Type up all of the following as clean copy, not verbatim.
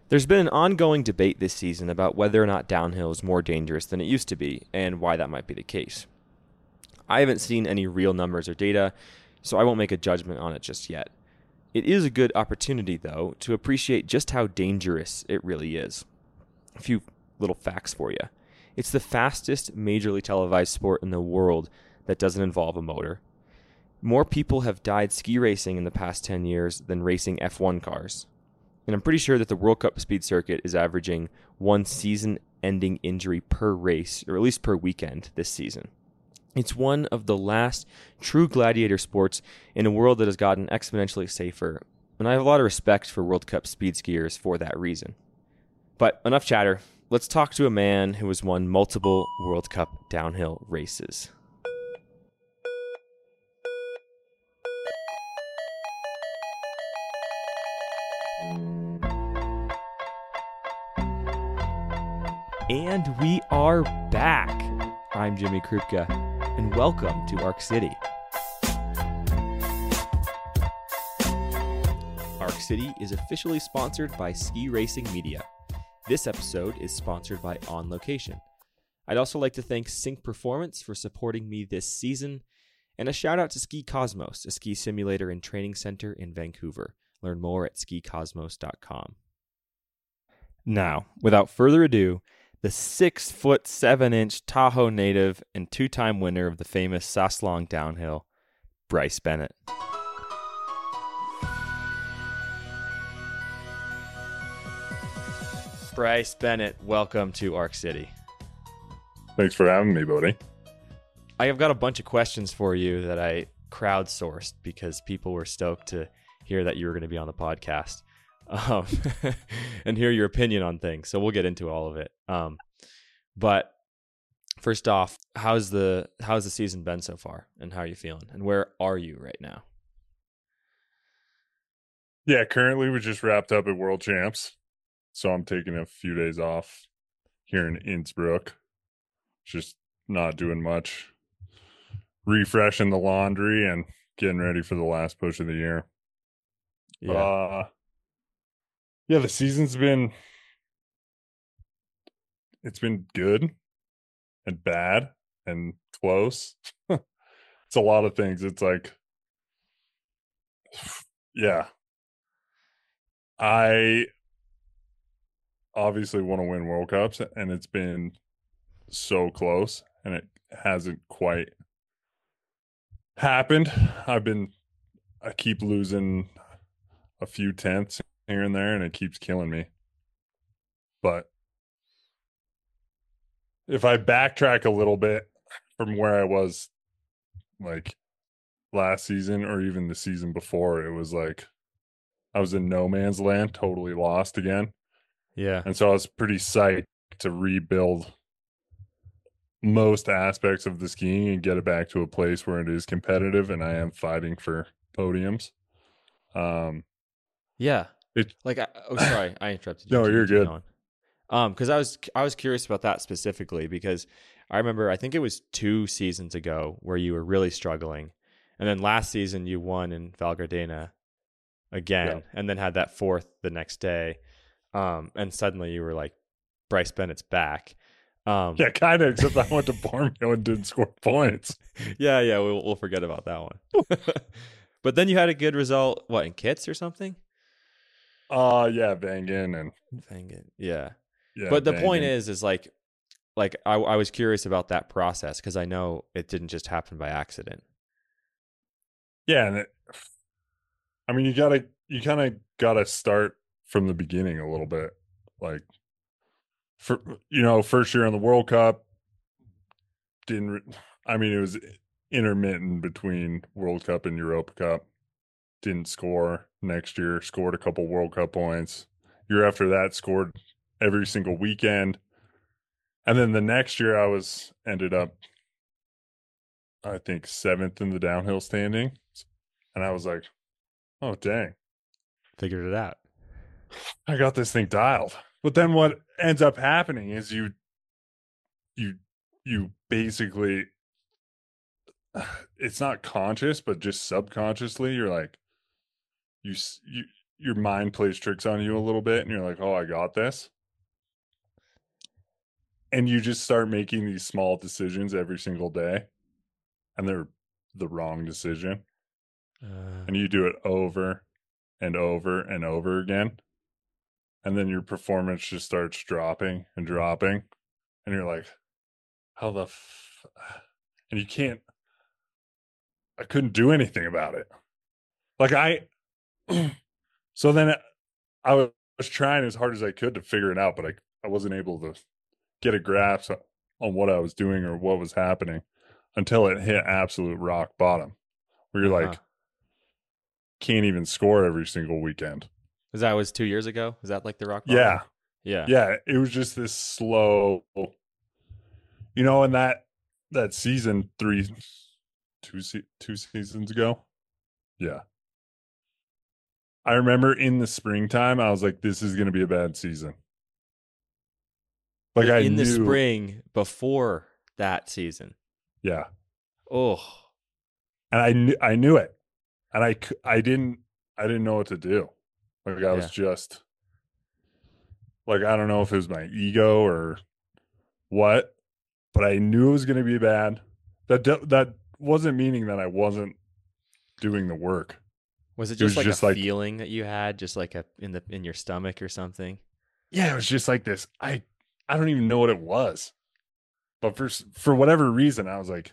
There's been an ongoing debate this season about whether or not downhill is more dangerous than it used to be, and why that might be the case. I haven't seen any real numbers or data, so I won't make a judgment on it just yet. It is a good opportunity, though, to appreciate just how dangerous it really is. A few little facts for you. It's the fastest majorly televised sport in the world that doesn't involve a motor. More people have died ski racing in the past 10 years than racing F1 cars. And I'm pretty sure that the World Cup Speed Circuit is averaging one season-ending injury per race, or at least per weekend this season. It's one of the last true gladiator sports in a world that has gotten exponentially safer, and I have a lot of respect for World Cup speed skiers for that reason. But enough chatter. Let's talk to a man who has won multiple World Cup downhill races. And we are back. I'm Jimmy Krupka, and welcome to Arc City. Arc City is officially sponsored by Ski Racing Media. This episode is sponsored by On Location. I'd also like to thank Sync Performance for supporting me this season, and a shout out to Ski Cosmos, a ski simulator and training center in Vancouver. Learn more at skicosmos.com. Now, without further ado, the 6'7" Tahoe native and two-time winner of the famous Saslong Downhill, Bryce Bennett. Bryce Bennett, welcome to Arc City. Thanks for having me, buddy. I have got a bunch of questions for you that I crowdsourced because people were stoked to hear that you were going to be on the podcast. And hear your opinion on things. So we'll get into all of it. But first off, how's the season been so far, and how are you feeling, and where are you right now? Yeah, currently we just wrapped up at World Champs, so I'm taking a few days off here in Innsbruck. Just not doing much, refreshing the laundry and getting ready for the last push of the year. Yeah. Yeah, the season's been good and bad and close. It's a lot of things. It's like, yeah, I obviously want to win World Cups, and it's been so close, and it hasn't quite happened. I keep losing a few tenths here and there, and it keeps killing me. But if I backtrack a little bit from where I was like last season or even the season before, it was like I was in no man's land, totally lost again. Yeah. And so I was pretty psyched to rebuild most aspects of the skiing and get it back to a place where it is competitive and I am fighting for podiums. Yeah. It Sorry, I interrupted you. No, you're good. Because I was curious about that specifically, because I remember, I think it was 2 seasons ago where you were really struggling, and then last season you won in Val Gardena again, and then had that fourth the next day, and suddenly you were like, Bryce Bennett's back. Yeah, kind of, except I went to Bormio and didn't score points. Yeah, we'll forget about that one. But then you had a good result, what, in Kits or something? Yeah, Vangen. Yeah. Yeah, But the Vangen. point is like I was curious about that process, because I know it didn't just happen by accident. Yeah, and you kind of gotta start from the beginning a little bit. Like, first year in the World Cup, it was intermittent between World Cup and Europa Cup. Didn't score. Next year, scored a couple World Cup points. Year after that, scored every single weekend. And then the next year, ended up, I think, 7th in the downhill standing. And I was like, oh, dang. Figured it out. I got this thing dialed. But then what ends up happening is you basically, it's not conscious, but just subconsciously, you're like, your mind plays tricks on you a little bit and you're like, oh, I got this. And you just start making these small decisions every single day, and they're the wrong decision. Uh, And you do it over and over and over again. And then your performance just starts dropping and dropping. And you're like, how the and you can't, I couldn't do anything about it. Like so then I was trying as hard as I could to figure it out, but I wasn't able to get a grasp on what I was doing or what was happening until it hit absolute rock bottom, where you're uh-huh. like, can't even score every single weekend. Was 2 years ago? Was that like the rock bottom? Yeah. Yeah. Yeah. It was just this slow, and that season two seasons ago. Yeah. I remember in the springtime, I was like, this is going to be a bad season. Like I In the knew, spring before that season. yeah. Oh, And I knew it. And I didn't know what to do. Like I was yeah. just like, I don't know if it was my ego or what, but I knew it was going to be bad. That wasn't meaning that I wasn't doing the work. Was it It was just like a just like, feeling that you had, just like a in your stomach or something? yeah, it was just like this. I don't even know what it was, but for whatever reason, I was like,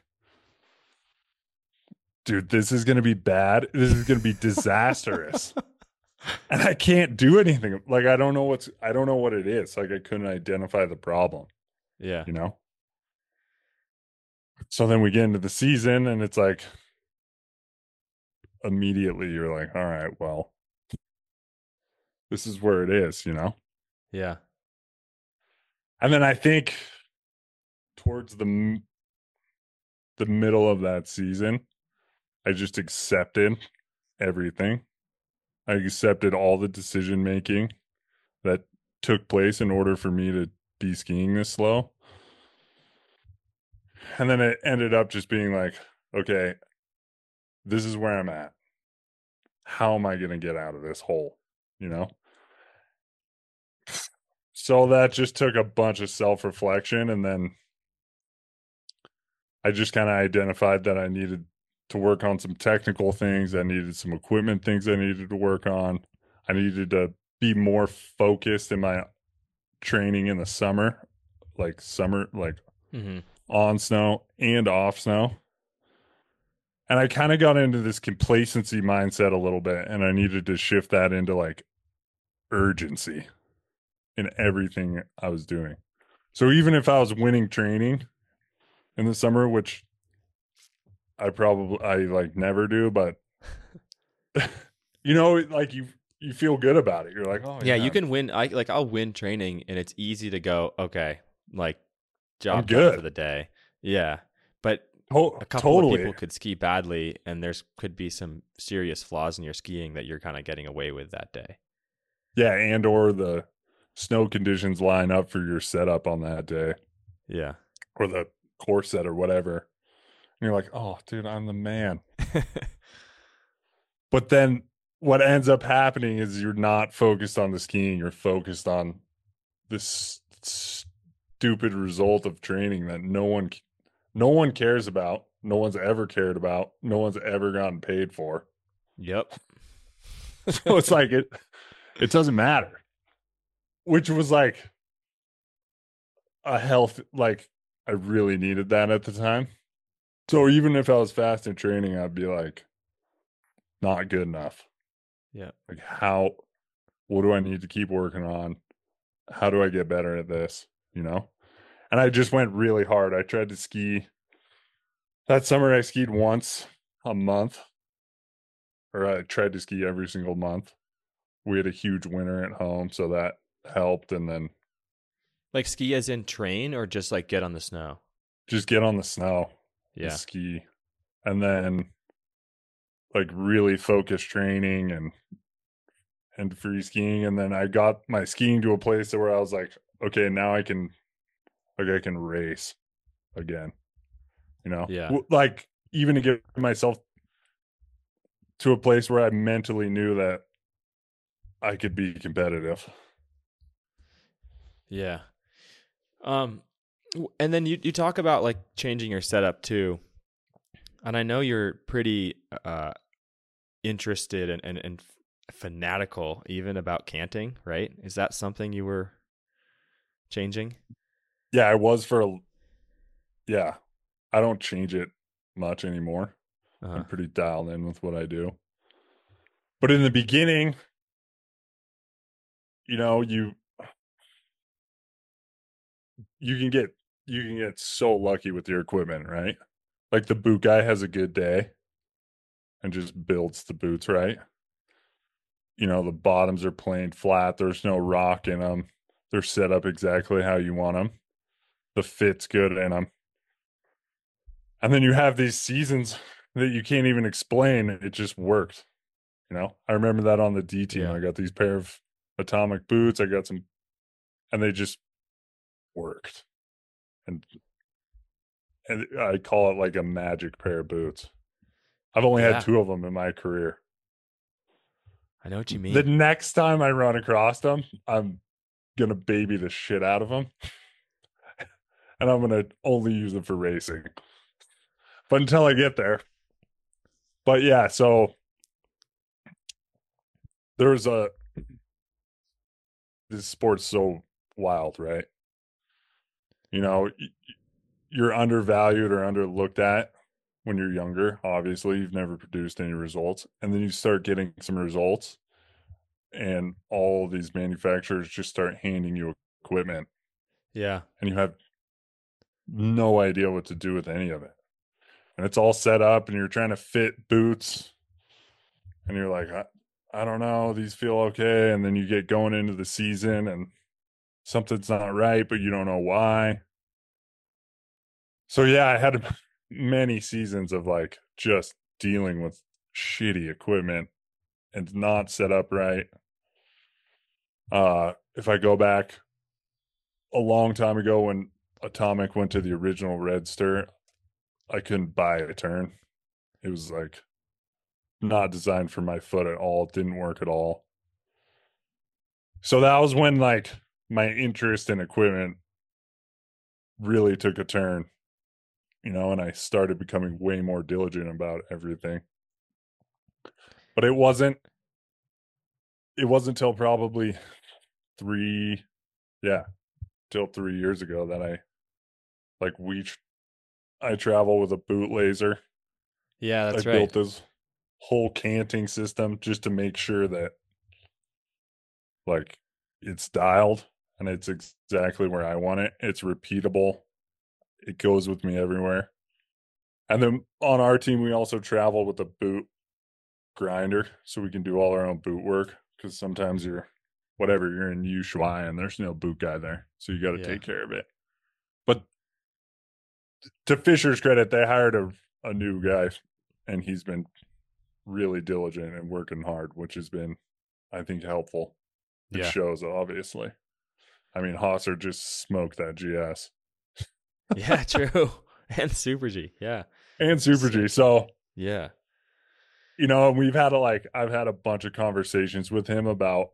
dude, this is going to be bad. This is going to be disastrous. And I can't do anything. Like I don't know what it is. Like I couldn't identify the problem, Yeah. you know? So then we get into the season and it's like immediately you're like, all right, well, this is where it is. Yeah. And then I think towards the middle of that season, I just accepted everything. I accepted all the decision making that took place in order for me to be skiing this slow. And then it ended up just being like, okay, this is where I'm at. How am I going to get out of this hole? You know? So that just took a bunch of self reflection. And then I just kind of identified that I needed to work on some technical things. I needed some equipment things I needed to work on. I needed to be more focused in my training in the summer, like Mm-hmm. on snow and off snow. And I kind of got into this complacency mindset a little bit, and I needed to shift that into like urgency in everything I was doing. So even if I was winning training in the summer, which I like never do, but like you feel good about it. You're like, oh Yeah, yeah, you can win. I'll win training, and it's easy to go, okay, like I'm job done for good. the day. Yeah, but a couple of Totally. people could ski badly, and there's could be some serious flaws in your skiing that you're kind of getting away with that day. Yeah, and or the snow conditions line up for your setup on that day Yeah. or the course set or whatever. And you're like, oh, dude, I'm the man. But then what ends up happening is you're not focused on the skiing. You're focused on this stupid result of training that no one cares about. No one's ever cared about. No one's ever gotten paid for. Yep. So it's like it doesn't matter. Which was like a health like I really needed that at the time. So even if I was fast in training, I'd be like not good enough. Yeah. Like what do I need to keep working on? How do I get better at this? You know? And I just went really hard. I tried to ski that summer. I skied once a month, or I tried to ski every single month. We had a huge winter at home, so that helped. And then Like ski as in train or just like get on the snow? just get on the snow and Yeah. ski. And then like really focus training and free skiing. And then I got my skiing to a place where I was like, okay, now I can race again, Yeah. like even to get myself to a place where I mentally knew that I could be competitive. Yeah. And then you talk about like changing your setup too. And I know you're pretty interested and fanatical even about canting, right? Is that something you were changing? Yeah, I was yeah. I don't change it much anymore. Uh-huh. I'm pretty dialed in with what I do. But in the beginning, you know, you can get you can get so lucky with your equipment, right? Like the boot guy has a good day and just builds the boots right. You know, the bottoms are planed flat. There's no rock in them. They're set up exactly how you want them. The fit's good in them. And then you have these seasons that you can't even explain. It just worked. You know, I remember that on the D team. Yeah. I got these pair of atomic boots. I got some, and they just worked. And and I call it like a magic pair of boots. I've only had Yeah. two of them in my career. I know what you The mean. next time I run across them, I'm gonna baby the shit out of them, and I'm gonna only use them for racing. But until I get there, but yeah, so there's a this sport's so wild, right? You know, you're undervalued or underlooked at when you're younger. Obviously, you've never produced any results, and then you start getting some results, and all these manufacturers just start handing you equipment, Yeah. and you have no idea what to do with any of it. And it's all set up, and you're trying to fit boots, and you're like, I don't know, these feel okay. And then you get going into the season, and something's not right, but you don't know why. So yeah, I had many seasons of like just dealing with shitty equipment and not set up right. If I go back a long time ago when Atomic went to the original Red Stir, I couldn't buy a turn. It was like not designed for my foot at all. It didn't work at all. So that was when like my interest in equipment really took a turn, you know, and I started becoming way more diligent about everything. But it wasn't till probably three, yeah, till 3 years ago that like I travel with a boot laser. Yeah, I that's right. built this whole canting system just to make sure that like it's dialed and it's exactly where I want it. It's repeatable. It goes with me everywhere. And then on our team, we also travel with a boot grinder so we can do all our own boot work because sometimes you're in Ushuaia and there's no boot guy there. So you got to Yeah. take care of it. But to Fisher's credit, they hired a new guy and he's been really diligent and working hard, which has been, I think, helpful. It Yeah. shows, obviously. I mean, Hosser just smoked that GS Yeah, true. And Super G. Yeah. and Super G. Sick. So, Yeah. you know, I've had a bunch of conversations with him about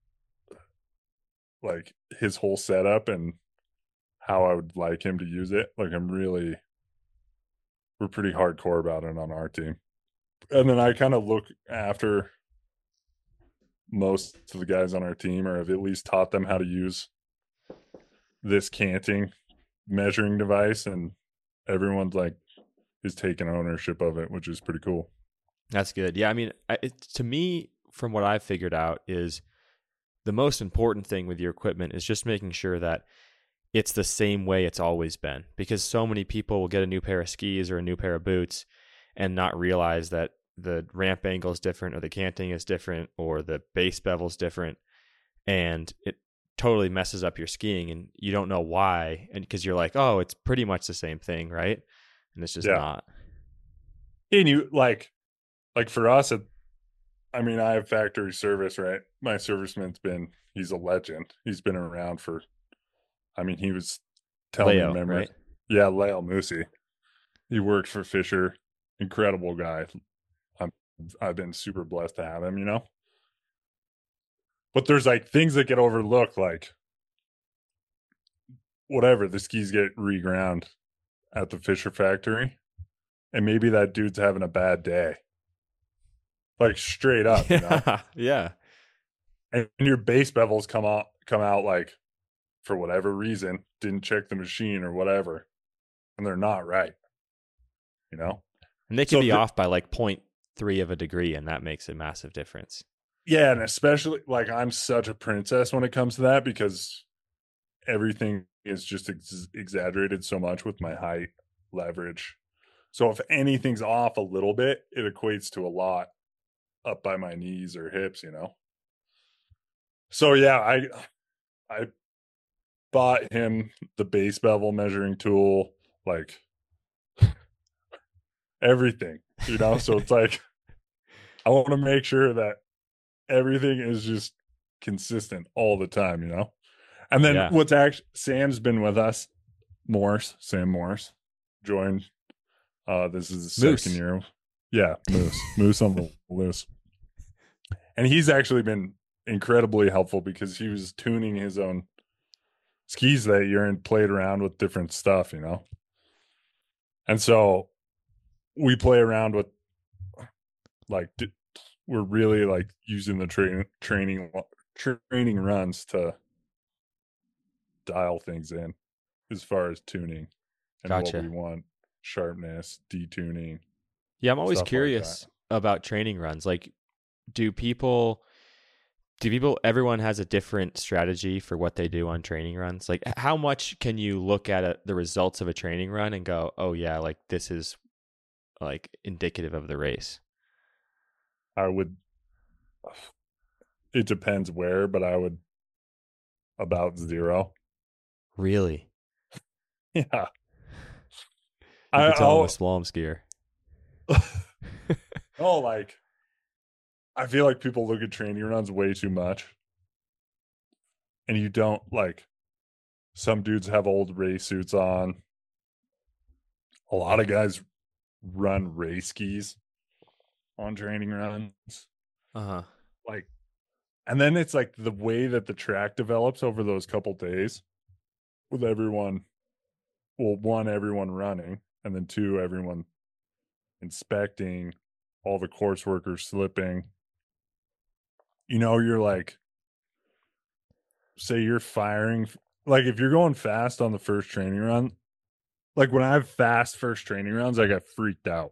like his whole setup and how I would like him to use it. Like, we're pretty hardcore about it on our team. And then I kind of look after most of the guys on our team, or have at least taught them how to use this canting measuring device, and everyone's like is taking ownership of it, which is pretty cool. That's good. Yeah, I mean, to me, from what I've figured out, is the most important thing with your equipment is just making sure that it's the same way it's always been. Because so many people will get a new pair of skis or a new pair of boots and not realize that the ramp angle is different, or the canting is different, or the base bevel is different, and it totally messes up your skiing, and you don't know why, and because you're like, oh, it's pretty much the same thing, right? And it's just Yeah. not. And you like for us, I mean, I have factory service, right? My serviceman's he's a legend. He's been around for, I mean, he was telling me, Leo, remember? right? Yeah, Lale Moosey. He works for Fisher. Incredible guy. I'm, I've been super blessed to have him, you know? But there's like things that get overlooked, like whatever, the skis get reground at the Fisher factory, and maybe that dude's having a bad day. Like straight up, you know? Yeah. Yeah. And your base bevels come out like for whatever reason, didn't check the machine or whatever, and they're not right, you know? And they can So be off by like 0.3 of a degree, and that makes a massive difference. yeah, and especially like I'm such a princess when it comes to that because everything is just exaggerated so much with my height, leverage. So if anything's off a little bit, it equates to a lot up by my knees or hips, you know. So yeah, I bought him the base bevel measuring tool, like everything, you know. So it's like I want to make sure that everything is just consistent all the time, you know. And then Yeah. what's actually Sam's been with us, Sam Morse joined. This is the second Moose. year. Yeah, Moose on the loose. And he's actually been incredibly helpful because he was tuning his own skis that year and played around with different stuff, you know. And so we play around with like we're really like using the training runs to dial things in as far as tuning and what we Gotcha. want, sharpness, detuning, Yeah, I'm always stuff like that. curious about training runs. Like, do people everyone has a different strategy for what they do on training runs? Like, how much can you look at the results of a training run and go, oh yeah, like this is like indicative of the race? I would, it depends where, but I would about zero. Really? Yeah. You could tell I'm a I'll, slalom skier. oh, like, I feel like people look at training runs way too much. And you don't like, some dudes have old race suits on. A lot of guys run race skis on training runs. Uh-huh. Like, and then it's like the way that the track develops over those couple days with everyone, well, one, everyone running, and then two, everyone inspecting, all the course workers slipping. You know, you're like, say you're firing, like if you're going fast on the first training run, like when I have fast first training runs, I get freaked out.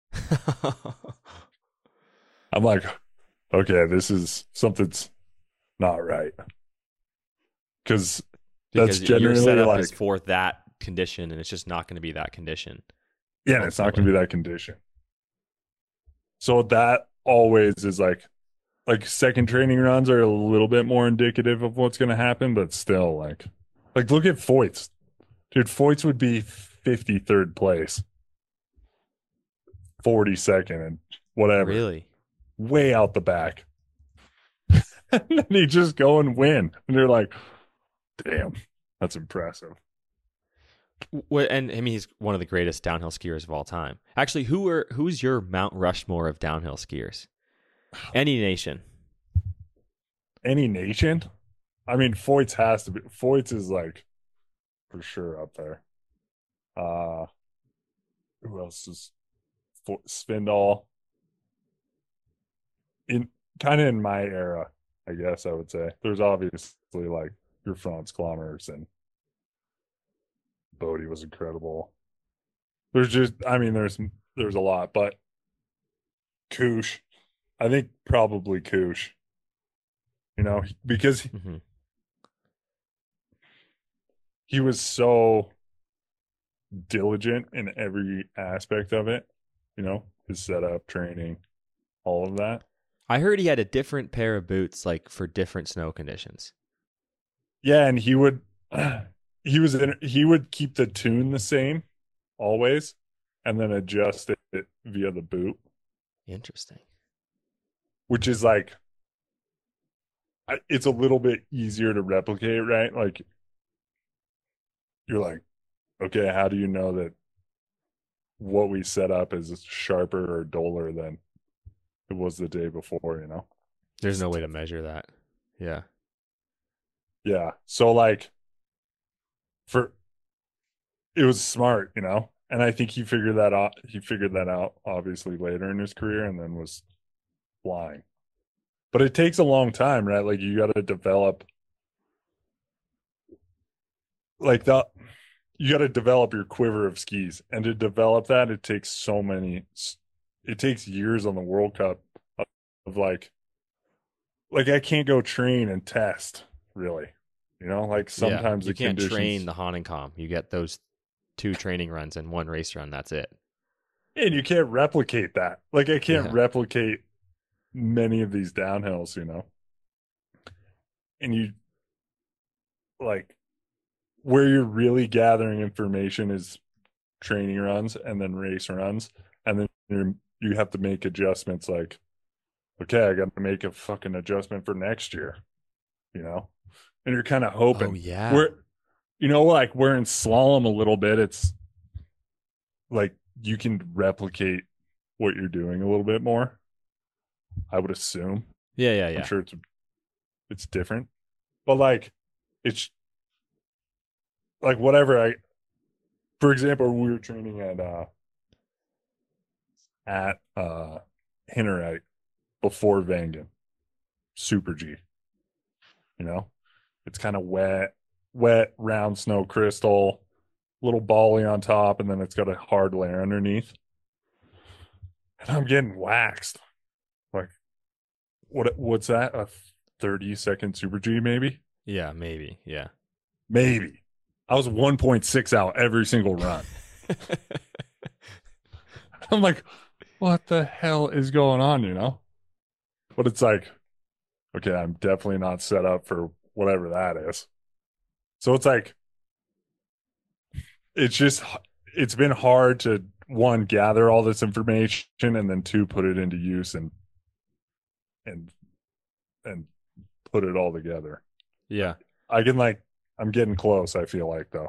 I'm like, okay, this is something's not right. Because that's Because your generally setup is like, for that condition and it's just not going to be that condition yeah, it's not going ultimately. to be that condition. So that always is like second training runs are a little bit more indicative of what's going to happen, but still like look at Foyt's. Dude, Foyt's would be 53rd place, 42nd, and whatever, Really? way out the back. And then he just go and win. And you're like, damn, that's impressive. And I mean, he's one of the greatest downhill skiers of all time. Actually, who's your Mount Rushmore of downhill skiers? Any nation. Any nation? I mean, Foyt's has to be. Foyt's is like for sure up there. Uh, who else is Svindal? In kind of in my era, I guess I would say. There's obviously like your Franz Klommers and Bodie was incredible. There's just, I mean, there's a lot, but Koosh, I think probably Koosh, you know, because Hmm. he was so diligent in every aspect of it, you know, his setup, training, all of that. I heard he had a different pair of boots, like for different snow conditions. Yeah, and he would he would keep the tune the same always and then adjust it via the boot, Interesting. which is like it's a little bit easier to replicate, right? Like you're like, okay, how do you know that what we set up is sharper or duller than it was the day before, you know? There's no way to measure that. Yeah. Yeah. So like for it was smart, And I think he figured that out. He figured that out obviously later in his career and then was flying. But it takes a long time, right? Like you got to develop like the you got to develop your quiver of skis. And to develop that, it takes it takes years on the World Cup of like I can't go train and test really. Like Yeah. sometimes You the can't train conditions the Hahnenkamm. You get those 2 training runs and 1 race run. That's it. and you can't replicate that. Like I can't Yeah. replicate many of these downhills, And you like where you're really gathering information is training runs and then race runs and then you have to make adjustments like okay, I got to make a fucking adjustment for next year, you know? And you're kind of Oh, hoping yeah. we're, like we're in slalom a little bit. It's like you can replicate what you're doing a little bit more. I would assume. Yeah, yeah, I'm yeah. sure it's different, but like it's like whatever. For example, we were training at Hinnerite before Vangen, Super G. You know, it's kind of wet, round snow crystal, little bally on top, and then it's got a hard layer underneath. And I'm getting waxed. Like, what's that? A 30-second Super G, maybe? Yeah, maybe. Yeah. Maybe. I was 1.6 out every single run. I'm like, what the hell is going on, But it's like, okay, I'm definitely not set up for whatever that is. So it's like, it's been hard to one, gather all this information and then two, put it into use and and put it all together. Yeah. I'm getting close, I feel like though.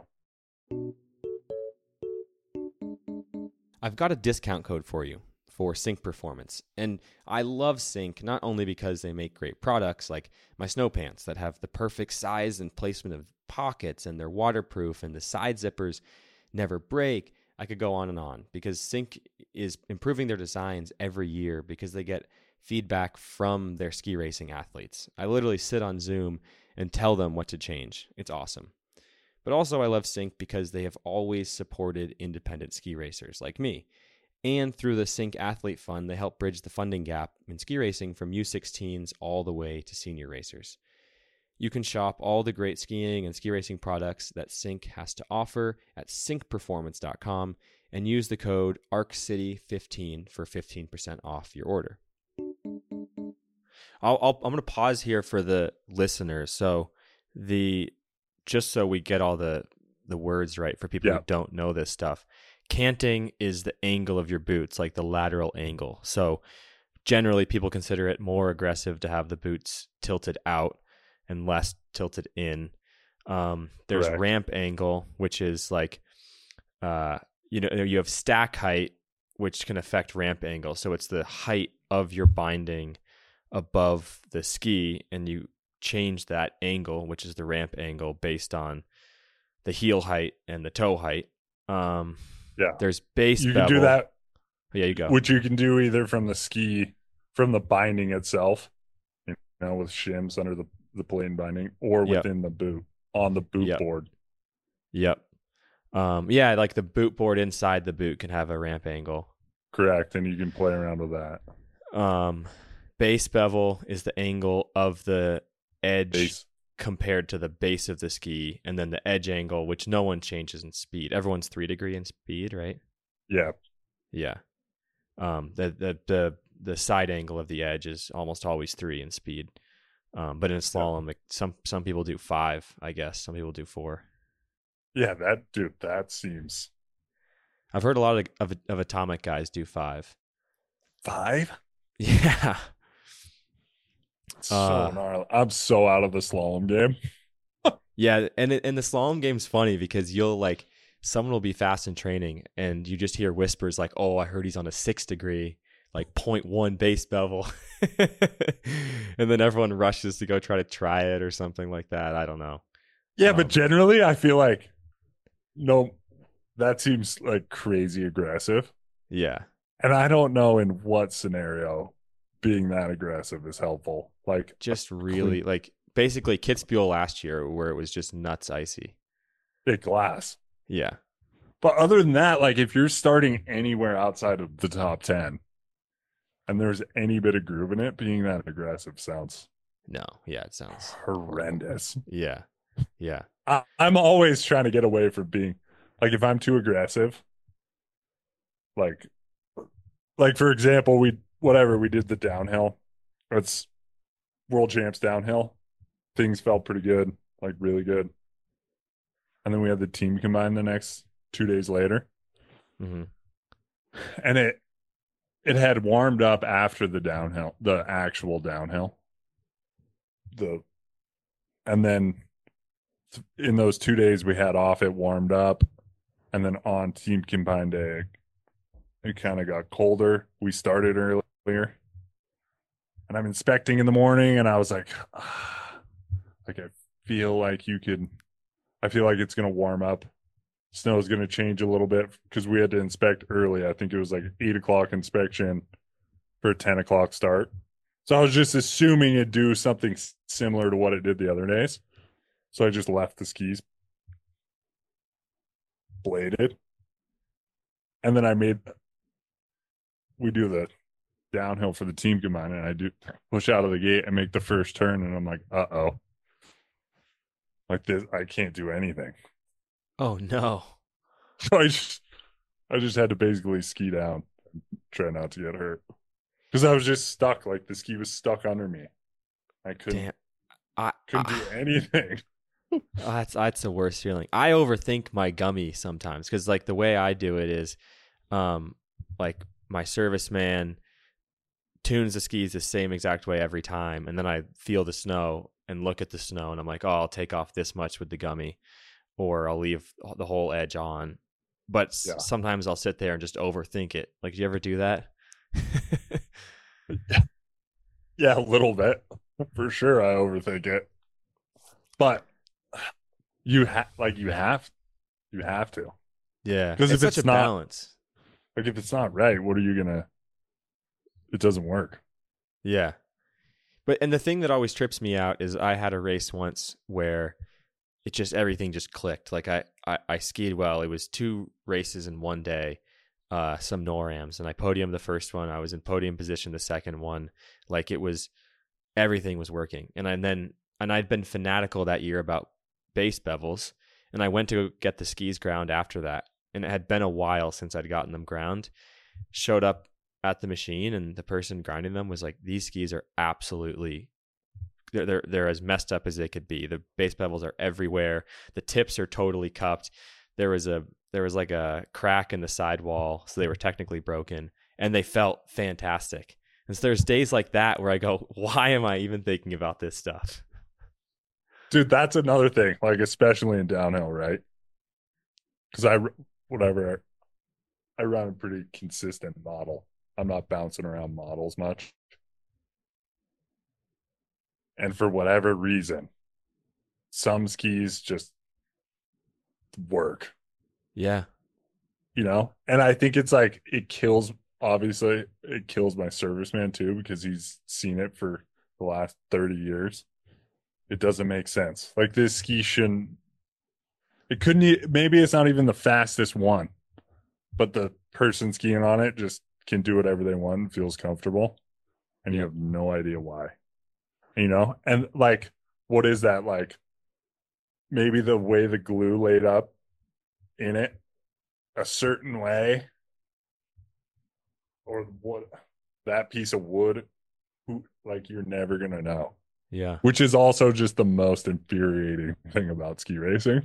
I've got a discount code for you for Sync Performance. And I love Sync not only because they make great products like my snow pants that have the perfect size and placement of pockets and they're waterproof and the side zippers never break. I could go on because Sync is improving their designs every year because they get feedback from their ski racing athletes. I literally sit on Zoom and tell them what to change. It's awesome. But also, I love Sync because they have always supported independent ski racers like me. And through the Sync Athlete Fund, they help bridge the funding gap in ski racing from U16s all the way to senior racers. You can shop all the great skiing and ski racing products that Sync has to offer at syncperformance.com and use the code ARCCity15 for 15% off your order. I'm going to pause here for the listeners. So just so we get all the words right for people who don't know this stuff, canting is the angle of your boots, like the lateral angle. So generally people consider it more aggressive to have the boots tilted out and less tilted in. There's Correct. ramp angle, which is like, you have stack height, which can affect ramp angle. So it's the height of your binding above the ski, and you change that angle, which is the ramp angle, based on the heel height and the toe height. There's base you bevel. Can do that. Yeah, you go. Which you can do either from the binding itself, with shims under the plain binding, or within the boot on the boot board. Yep. Like the boot board inside the boot can have a ramp angle. Correct, and you can play around with that. Base bevel is the angle of the edge compared to the base of the ski, and then the edge angle, which no one changes in speed. Everyone's 3 degree in speed, right? Yeah. Yeah. The side angle of the edge is almost always 3 in speed. But in slalom, some people do 5, I guess. Some people do 4. Yeah, that seems. I've heard a lot of atomic guys do 5. 5? Yeah. So gnarly. I'm so out of the slalom game. Yeah, and the slalom game's funny because someone will be fast in training and you just hear whispers like, "Oh, I heard he's on a 6 degree." like 0.1 base bevel. And then everyone rushes to go try it or something like that. I don't know. Yeah, but generally I feel like no, that seems like crazy aggressive. Yeah. And I don't know in what scenario being that aggressive is helpful. Like Just really like basically Kitzbühel last year where it was just nuts icy. big glass. Yeah. But other than that, like if you're starting anywhere outside of the top 10 and there's any bit of groove in it, being that aggressive sounds No. Yeah. It sounds horrendous. horrible. Yeah. Yeah. I'm always trying to get away from being like if I'm too aggressive, like for example, we did the downhill. It's world champs downhill. Things felt pretty good, like really good. And then we had the team combine the next 2 days later. Mm-hmm. And it had warmed up after the downhill, the actual downhill. And then in those 2 days we had off, it warmed up. And then on team combined day, it kind of got colder. We started earlier. And I'm inspecting in the morning and I was like, like I feel like it's going to warm up. Snow's going to change a little bit because we had to inspect early. I think it was like 8 o'clock inspection for a 10 o'clock start. So I was just assuming it'd do something similar to what it did the other days. So I just left the skis bladed. And then we do the downhill for the team combine and I do push out of the gate and make the first turn. And I'm like, uh-oh. Like this, I can't do anything. Oh no. So I just had to basically ski down and try not to get hurt. Because I was just stuck. Like the ski was stuck under me. I couldn't do anything. That's the worst feeling. I overthink my gummy sometimes because like the way I do it is like my serviceman tunes the skis the same exact way every time, and then I feel the snow and look at the snow and I'm like, oh, I'll take off this much with the gummy or I'll leave the whole edge on. But sometimes I'll sit there and just overthink it. Like, do you ever do that? Yeah, a little bit. For sure I overthink it. But you have to. Yeah. Because if such it's a not balance. like if it's not right, what are you gonna it doesn't work. Yeah. And the thing that always trips me out is I had a race once where everything just clicked. Like I skied well. It was 2 races in one day, some NORAMs, and I podiumed the first one. I was in podium position the second one. Like everything was working. And I'd been fanatical that year about base bevels, and I went to get the skis ground after that. And it had been a while since I'd gotten them ground. Showed up at the machine, and the person grinding them was like, these skis are absolutely they're as messed up as they could be. The base bevels are everywhere. The tips are totally cupped. There was like a crack in the sidewall, so they were technically broken, and they felt fantastic. And so there's days like that where I go, why am I even thinking about this stuff? Dude, that's another thing, like especially in downhill, right? Because I run a pretty consistent model. I'm not bouncing around models much. And for whatever reason, some skis just work. Yeah. And I think it's like obviously it kills my serviceman too, because he's seen it for the last 30 years. It doesn't make sense. Like this ski maybe it's not even the fastest one, but the person skiing on it just can do whatever they want and feels comfortable. And you have no idea why. And like, what is that? Like maybe the way the glue laid up in it a certain way, or what that piece of wood, like you're never going to know. Yeah. Which is also just the most infuriating thing about ski racing.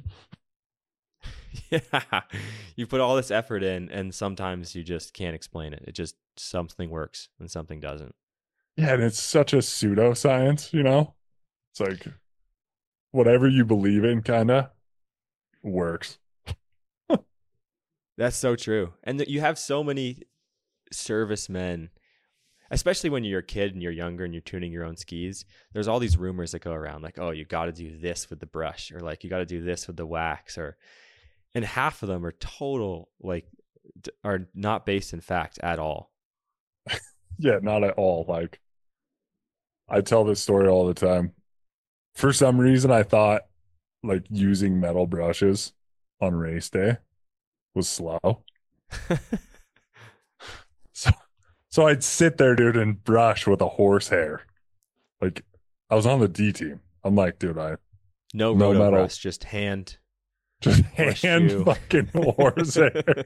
Yeah. You put all this effort in and sometimes you just can't explain it. It just something works and something doesn't. Yeah, and it's such a pseudoscience, It's like whatever you believe in kind of works. That's so true. And you have so many servicemen especially when you're a kid and you're younger and you're tuning your own skis, there's all these rumors that go around like, oh, you got to do this with the brush, or like you got to do this with the wax, and half of them are total, like, are not based in fact at all. Yeah, not at all. Like, I tell this story all the time. For some reason, I thought like using metal brushes on race day was slow. So, so I'd sit there, dude, and brush with a horsehair. Like, I was on the D team. I'm like, dude, No no roto metal, brush, just hand just brush hand you. fucking horsehair.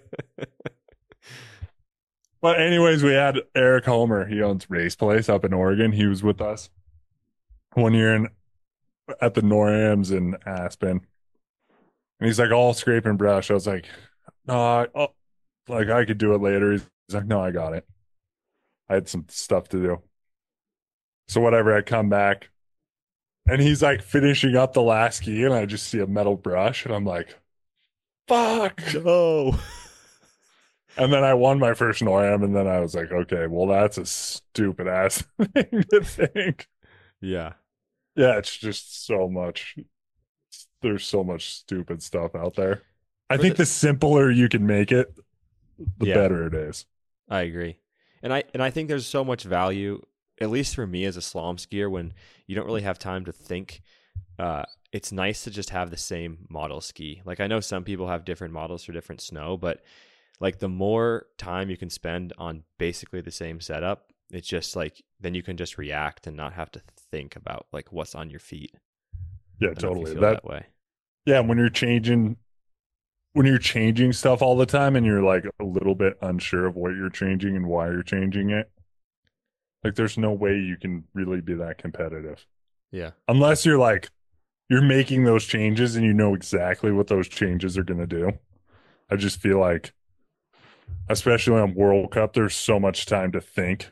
But anyways, we had Eric Homer. He owns Race Place up in Oregon. He was with us one year at the NORAMs in Aspen. And he's like, all scrape and brush. I was like, no, like I could do it later. He's like, no, I got it. I had some stuff to do. So whatever, I come back and he's like finishing up the last ski and I just see a metal brush and I'm like, fuck. No. And then I won my first NORAM and then I was like, okay, well, that's a stupid ass thing to think. Yeah. Yeah, it's just so much. There's so much stupid stuff out there. I For think the simpler you can make it, the Yeah. better it is. I agree. And I think there's so much value, at least for me as a slalom skier, when you don't really have time to think. It's nice to just have the same model ski. Like, I know some people have different models for different snow, but like the more time you can spend on basically the same setup, it's just like, then you can just react and not have to think about like what's on your feet. Yeah, I don't know if you totally. feel that way. Yeah, when you're changing stuff all the time and you're like a little bit unsure of what you're changing and why you're changing it, like there's no way you can really be that competitive. Yeah. Unless you're like you're making those changes and you know exactly what those changes are going to do. I just feel like especially on World Cup there's so much time to think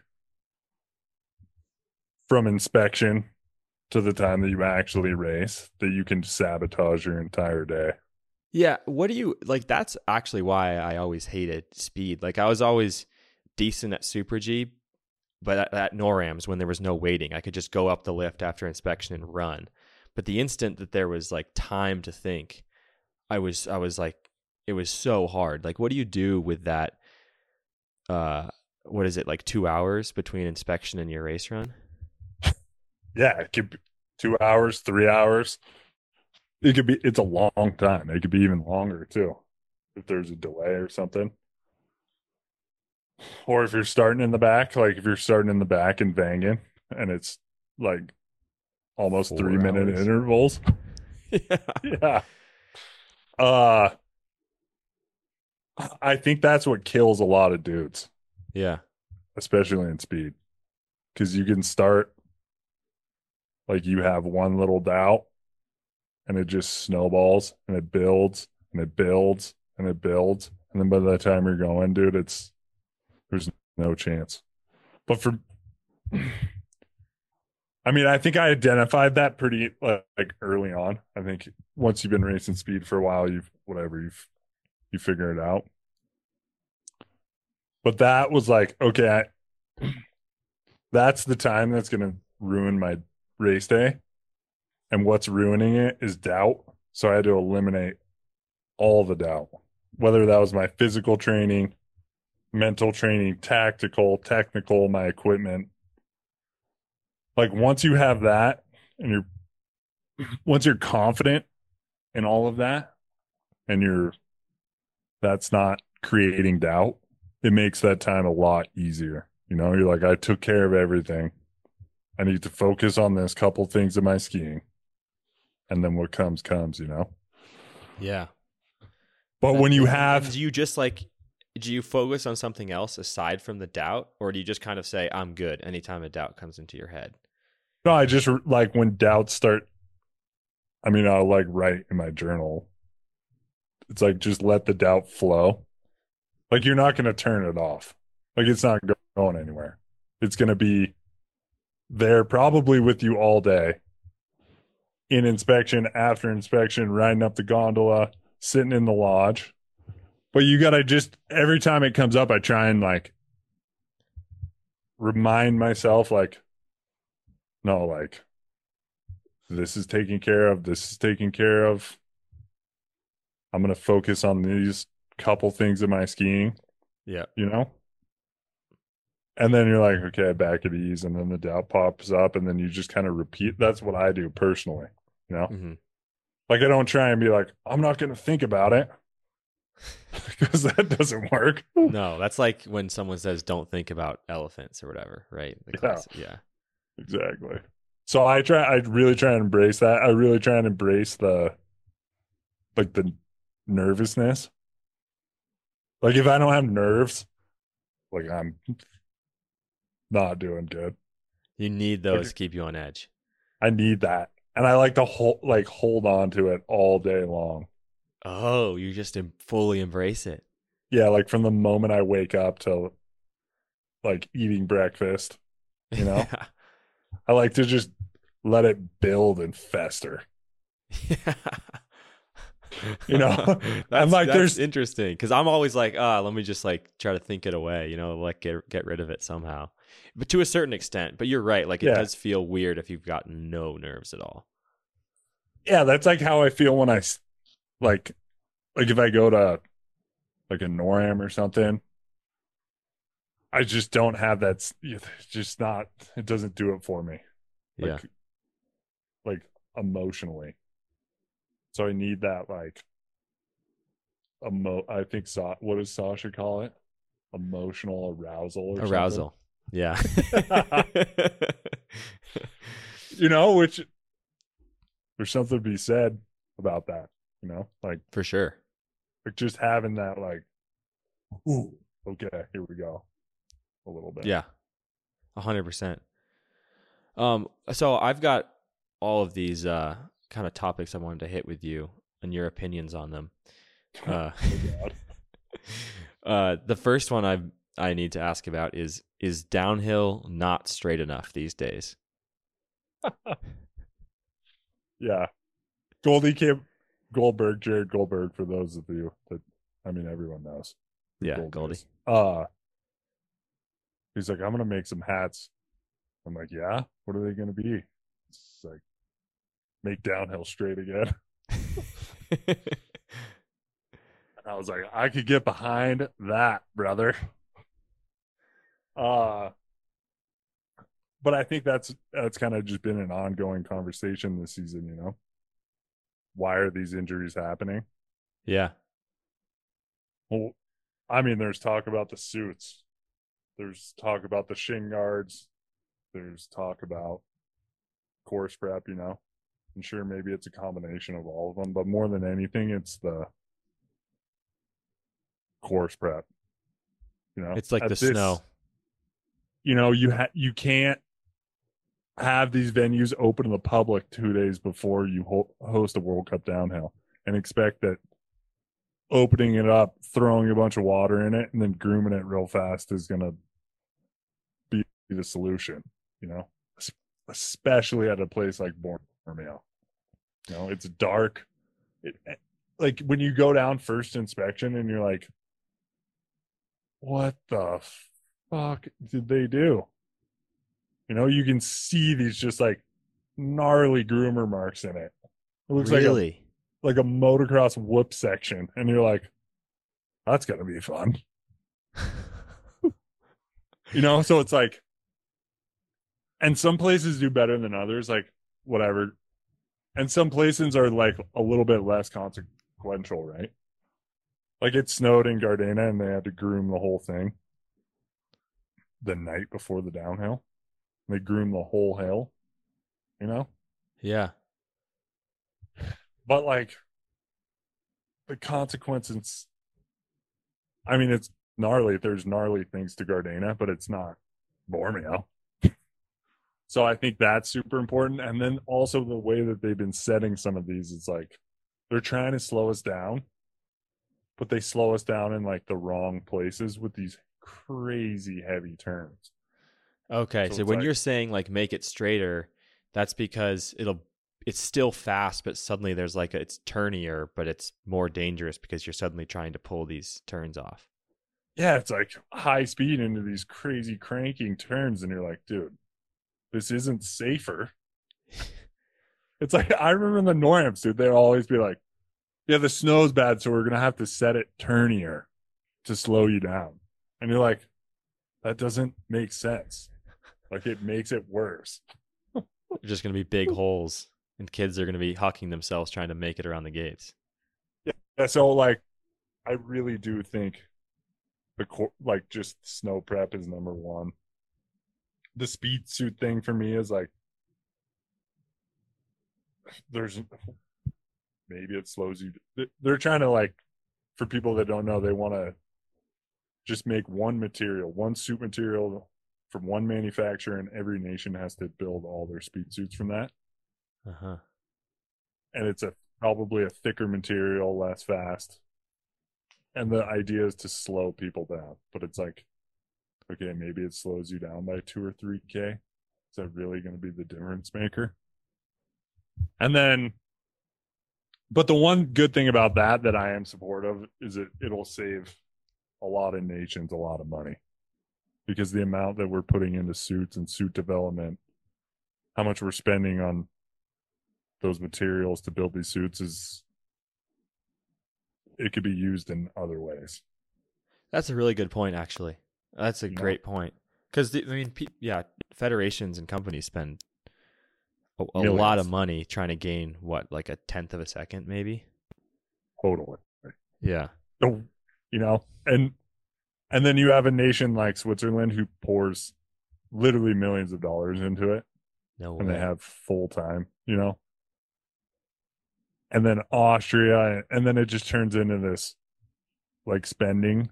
from inspection to the time that you actually race that you can sabotage your entire day. Yeah. What do you like? That's actually why I always hated speed. Like, I was always decent at Super G, but at NORAMs, when there was no waiting, I could just go up the lift after inspection and run. But the instant that there was like time to think, I was like, it was so hard. Like, what do you do with that? What is it, like 2 hours between inspection and your race run? Yeah, it could be 2 hours, 3 hours. It's a long time. It could be even longer too, if there's a delay or something. Or if you're starting in the back, like if you're starting in the back and banging and it's like almost 4 3 minute hours. intervals. Yeah. Yeah. Uh, I think that's what kills a lot of dudes, Yeah. especially in speed. Because you can start like you have one little doubt and it just snowballs and it builds and it builds and it builds. And then by the time you're going, dude, there's no chance. But I mean, I think I identified that pretty like early on. I think once you've been racing speed for a while, you figure it out. But that was like, okay, that's the time that's going to ruin my race day. And what's ruining it is doubt. So I had to eliminate all the doubt, whether that was my physical training, mental training, tactical, technical, my equipment. Like once you have that and once you're confident in all of that and that's not creating doubt, it makes that time a lot easier. You know, you're like, I took care of everything. I need to focus on this couple things in my skiing. And then what comes, you know? Yeah. But when you And have, do you focus on something else aside from the doubt, or do you just kind of say, I'm good anytime a doubt comes into your head? no, I just like when doubts start, I mean, I'll like write in my journal. It's like, just let the doubt flow. Like you're not going to turn it off. Like it's not going anywhere. It's going to be there probably with you all day. In inspection, after inspection, riding up the gondola, sitting in the lodge. But you got to just, every time it comes up, I try and like remind myself like, no, like this is taken care of. This is taken care of. I'm going to focus on these couple things in my skiing, Yeah. you know? And then you're like, okay, back at ease. And then the doubt pops up. And then you just kind of repeat. That's what I do personally, you know? Hmm. Like, I don't try and be like, I'm not going to think about it because that doesn't work. No, that's like when someone says, "Don't think about elephants" or whatever, right? The Yeah, class. Yeah. exactly. So I really try and embrace that. I really try and embrace the nervousness. Like, if I don't have nerves, like, I'm not doing good. You need those Like, to keep you on edge. I need that. And I like to hold on to it all day long. Oh, you just fully embrace it. Yeah, like from the moment I wake up till like eating breakfast, you know? Yeah. I like to just let it build and fester. You know? I'm like That's there's interesting because I'm always like, let me just like try to think it away, like get rid of it somehow. But to a certain extent. But you're right, like it yeah. does feel weird if you've got no nerves at all. Yeah, that's like how I feel when like like if I go to like a NORAM or something, I just don't have that it's just not it doesn't do it for me. Yeah. Like emotionally. So I need that like I think what does Sasha call it? Emotional arousal or something. Arousal. Yeah. You know, which there's something to be said about that, you know? For sure. Like just having that like, ooh, okay, here we go. A little bit. Yeah. 100%. So I've got all of these kind of topics I wanted to hit with you and your opinions on them. Oh God. The first one I need to ask about is downhill not straight enough these days? Yeah. Goldberg, Jared Goldberg, for those of you that I mean everyone knows who Yeah, Gold Goldie. is. He's like, I'm gonna make some hats. I'm like, yeah, what are they gonna be? It's like make downhill straight again. And I was like, I could get behind that, brother. Uh but I think that's kind of just been an ongoing conversation this season, you know. Why are these injuries happening? Yeah. Well, I mean, there's talk about the suits. There's talk about the shin guards. There's talk about course prep, you know. And sure, maybe it's a combination of all of them, but more than anything, it's the course prep. You know, It's like the at this, snow. you know, you can't have these venues open to the public 2 days before you host a World Cup downhill and expect that opening it up, throwing a bunch of water in it, and then grooming it real fast is going to be the solution. You know, especially at a place like Borneo. You know, it's dark. Like when you go down first inspection and you're like, what the fuck did they do? You know, you can see these just like gnarly groomer marks in it. It looks Really? like a motocross whoop section, and you're like, that's gonna be fun. You know, so it's like, and some places do better than others, like whatever. And some places are like a little bit less consequential, right? Like it snowed in Gardena and they had to groom the whole thing the night before the downhill. They groomed the whole hill, you know? Yeah. But like the consequences, I mean, it's gnarly. There's gnarly things to Gardena, but it's not Bormio. So I think that's super important. And then also the way that they've been setting some of these is like they're trying to slow us down, but they slow us down in like the wrong places with these crazy heavy turns. Okay, So so it's when like, you're saying like make it straighter, that's because it's still fast, but suddenly there's it's turnier, but it's more dangerous because you're suddenly trying to pull these turns off. yeah, it's like high speed into these crazy cranking turns, and you're like, dude, this isn't safer. It's like I remember in the Norams, dude, they'd always be like, yeah, the snow's bad, so we're gonna have to set it turnier to slow you down. And you're like, that doesn't make sense. Like it makes it worse. There's just going to be big holes, and kids are going to be hucking themselves trying to make it around the gates. Yeah, so like I really do think like just snow prep is number one. The speed suit thing for me is like there's maybe it slows you. They're trying to like for people that don't know, they want to just make one material, one suit material from one manufacturer, and every nation has to build all their speed suits from that. Uh-huh. And it's a probably a thicker material, less fast. And the idea is to slow people down. But it's like, okay, maybe it slows you down by 2 or 3K. Is that really going to be the difference maker? And then, but the one good thing about that I am supportive is it'll save a lot of nations a lot of money because the amount that we're putting into suits and suit development, how much we're spending on those materials to build these suits is it could be used in other ways. That's a really good point, actually. That's a great point. Because, I mean, yeah, federations and companies spend a lot of money trying to gain, what, like a tenth of a second, maybe? Totally. Yeah. So, you know, and then you have a nation like Switzerland who pours literally millions of dollars into it. No way. And they have full time, you know? And then Austria, and then it just turns into this like spending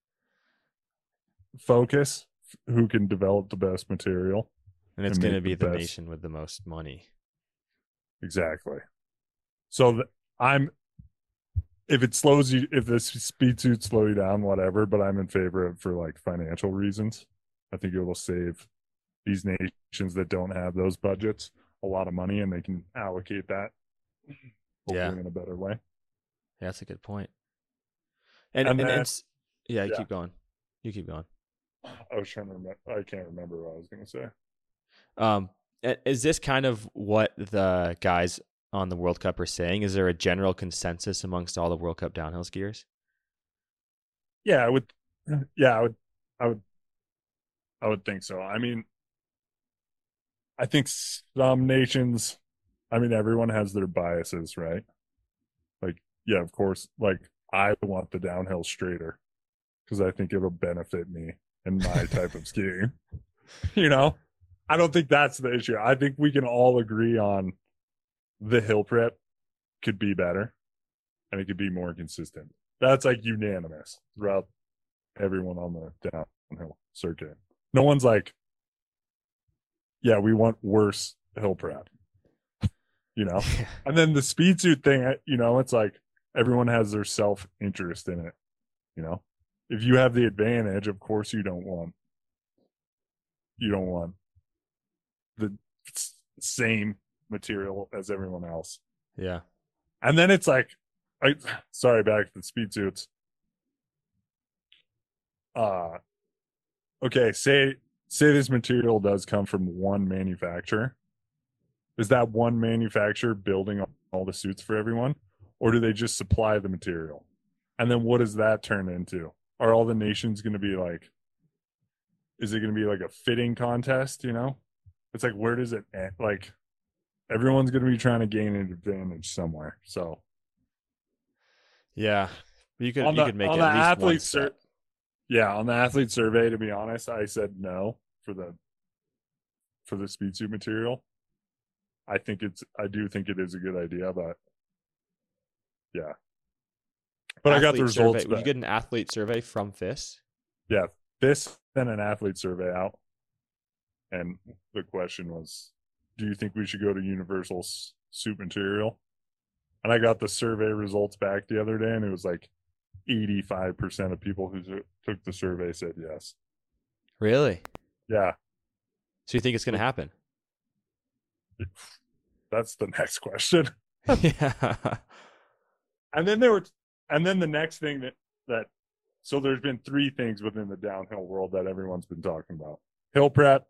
focus who can develop the best material. And it's going to be the nation with the most money. Exactly. So if it slows you, if the speed suits slow you down, whatever, but I'm in favor of for like financial reasons. I think it will save these nations that don't have those budgets a lot of money, and they can allocate that hopefully in a better way. Yeah, that's a good point. And yeah, you keep going. You keep going. I was trying to remember. I can't remember what I was going to say. Is this kind of what the guys on the World Cup are saying? Is there a general consensus amongst all the World Cup downhill skiers? Yeah, I would. Yeah, I would think so. I mean, I think some nations. I mean, everyone has their biases, right? Like, yeah, of course. Like, I want the downhill straighter because I think it'll benefit me in my type of skiing. You know, I don't think that's the issue. I think we can all agree on the hill prep could be better and it could be more consistent. That's like unanimous throughout everyone on the downhill circuit. No one's like, yeah, we want worse hill prep, you know? And then the speed suit thing, you know, it's like everyone has their self interest in it, you know? If you have the advantage, of course you don't want the same material as everyone else. Yeah. And then it's like, sorry, back to the speed suits. Okay, say this material does come from one manufacturer. Is that one manufacturer building all the suits for everyone? Or do they just supply the material? And then what does that turn into? Are all the nations going to be like, is it going to be like a fitting contest, you know? It's like, where does it end? Like, everyone's going to be trying to gain an advantage somewhere. So, yeah, you could make it at least one step. Yeah, on the athlete survey, to be honest, I said no for the speed suit material. I do think it is a good idea, but yeah. But I got the results. Would you get an athlete survey from FIS? Yeah, FIS sent an athlete survey out, and the question was, do you think we should go to universal suit material? And I got the survey results back the other day, and it was like 85% of people who took the survey said yes. Really? Yeah. So you think it's going to happen? That's the next question. Yeah. And then the next thing that So there's been three things within the downhill world that everyone's been talking about: hill prep,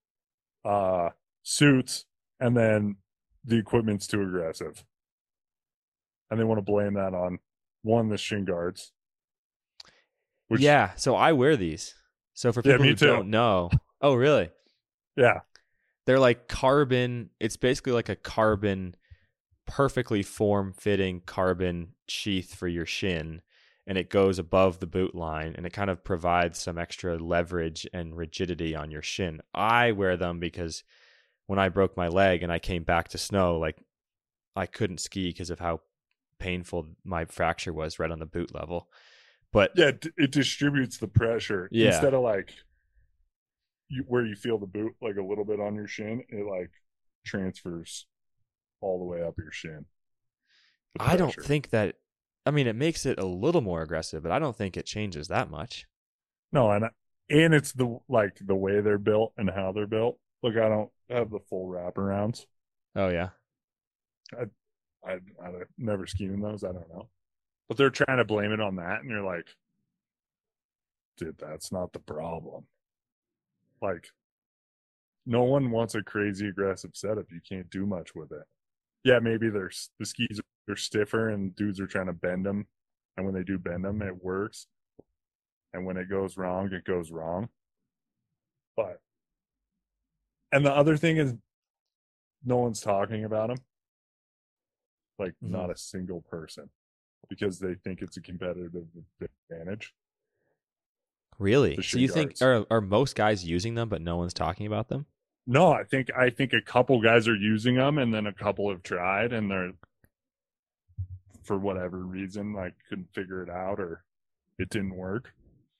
suits, and then the equipment's too aggressive. And they want to blame that on the shin guards. Which, yeah, so I wear these. So for people who don't know, oh really? Yeah. They're like carbon. It's basically like a carbon, perfectly form-fitting carbon sheath for your shin, and it goes above the boot line, and it kind of provides some extra leverage and rigidity on your shin. I wear them because when I broke my leg and I came back to snow, like I couldn't ski because of how painful my fracture was right on the boot level. But yeah, it distributes the pressure instead of like where you feel the boot like a little bit on your shin, it like transfers all the way up your shin. I don't think that. I mean, it makes it a little more aggressive, but I don't think it changes that much. No, and it's the way they're built and how they're built. Look, I don't have the full wraparounds. Oh yeah, I've never skied in those. I don't know, but they're trying to blame it on that, and you're like, dude, that's not the problem. Like, no one wants a crazy aggressive setup. You can't do much with it. Yeah, maybe the skis are stiffer and dudes are trying to bend them, and when they do bend them, it works. And when it goes wrong, it goes wrong. But, and the other thing is, no one's talking about them. Like, not a single person, because they think it's a competitive advantage. Really? So you think are most guys using them, but no one's talking about them? No, I think a couple guys are using them, and then a couple have tried, and they're, for whatever reason, like couldn't figure it out or it didn't work.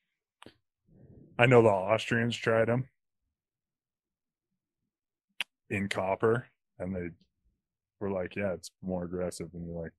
I know the Austrians tried them in copper, and they were like, "Yeah, it's more aggressive," and you're like,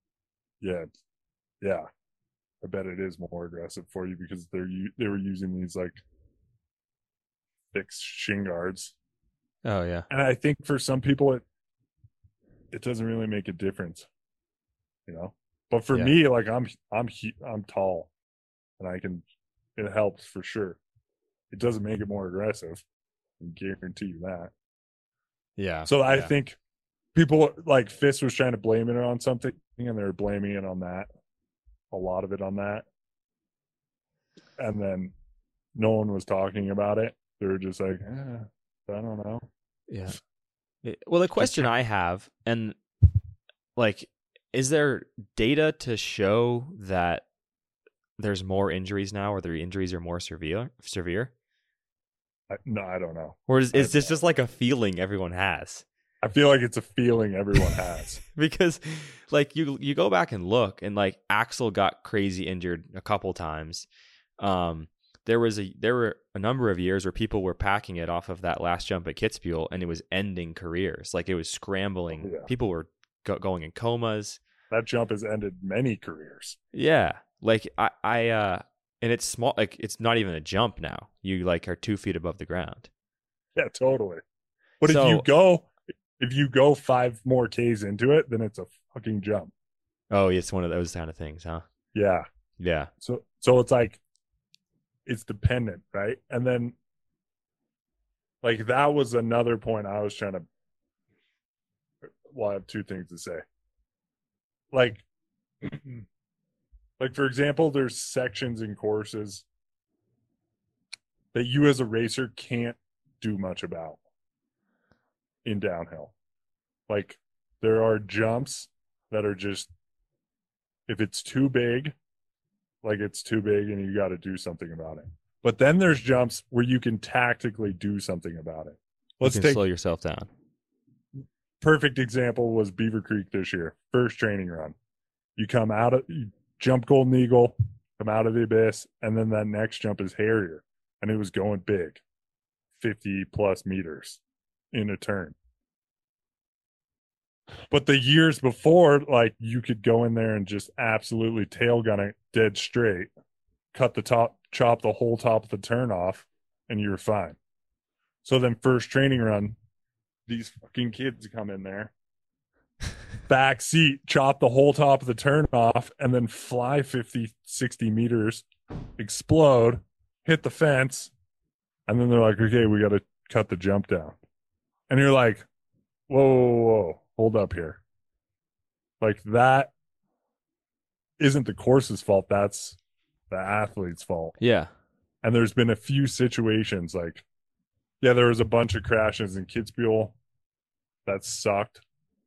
"Yeah, I bet it is more aggressive for you because they were using these like fixed shin guards." Oh yeah, and I think for some people it doesn't really make a difference, But for me, like I'm tall, and it helps for sure. It doesn't make it more aggressive. I can guarantee you that. Yeah. So I think people like Fist was trying to blame it on something, and they were blaming it on that. A lot of it on that. And then no one was talking about it. They were just like, I don't know. Yeah. Well, the question I have, and like, is there data to show that there's more injuries now, or the injuries are more severe? No, I don't know. Or is this just like a feeling everyone has? I feel like it's a feeling everyone has. Because like you go back and look, and like Axel got crazy injured a couple times. There were a number of years where people were packing it off of that last jump at Kitzbühel, and it was ending careers. Like it was scrambling. Yeah. People were going in comas. That jump has ended many careers. Yeah. Like I and it's small, like it's not even a jump now. You like are 2 feet above the ground. Yeah, totally. But if you go 5 more Ks into it, then it's a fucking jump. Oh, it's one of those kind of things, huh? Yeah. Yeah. So it's like, it's dependent, right? And then like that was another point I was trying to, well, I have 2 things to say. Like for example, there's sections in courses that you as a racer can't do much about in downhill. Like there are jumps that are just, if it's too big, like it's too big and you got to do something about it. But then there's jumps where you can tactically do something about it. Let's slow yourself down. Perfect example was Beaver Creek this year. First training run. You jump Golden Eagle, come out of the abyss, and then that next jump is Harrier. And it was going big, 50 plus meters in a turn. But the years before, like you could go in there and just absolutely tail gun it dead straight, chop the whole top of the turn off, and you're fine. So then first training run, these fucking kids come in there, back seat, chop the whole top of the turn off, and then fly 50, 60 meters explode, hit the fence, and then they're like, okay, we got to cut the jump down. And you're like, whoa, whoa, whoa, hold up here. Like that isn't the course's fault. That's the athlete's fault. Yeah. And there's been a few situations like, yeah, there was a bunch of crashes in Kitzbühel that sucked.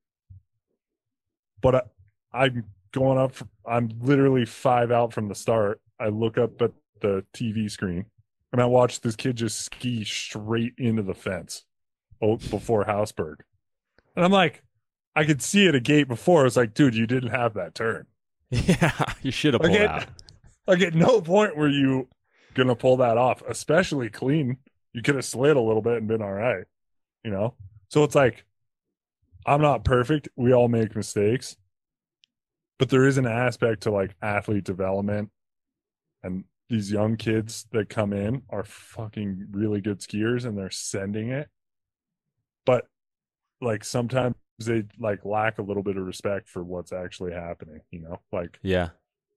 But I'm going up, I'm literally 5 out from the start. I look up at the TV screen and I watch this kid just ski straight into the fence before Hausberg. And I'm like, I could see it a gate before. It's like, dude, you didn't have that turn. Yeah, you should have pulled out. Like at no point were you gonna pull that off, especially clean. You could have slid a little bit and been all right, you know? So it's like, I'm not perfect. We all make mistakes. But there is an aspect to like athlete development, and these young kids that come in are fucking really good skiers and they're sending it. But like sometimes they like lack a little bit of respect for what's actually happening, you know? Yeah.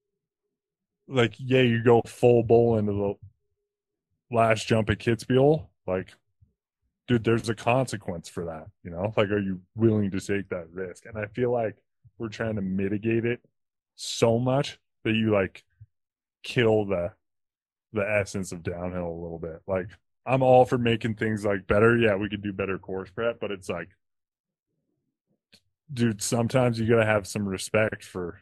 Like yeah, you go full bull into the last jump at Kitzbühel, like dude, there's a consequence for that, you know? Like are you willing to take that risk? And I feel like we're trying to mitigate it so much that you like kill the essence of downhill a little bit. Like I'm all for making things like better. Yeah, we could do better course prep, but it's like, dude, sometimes you gotta have some respect for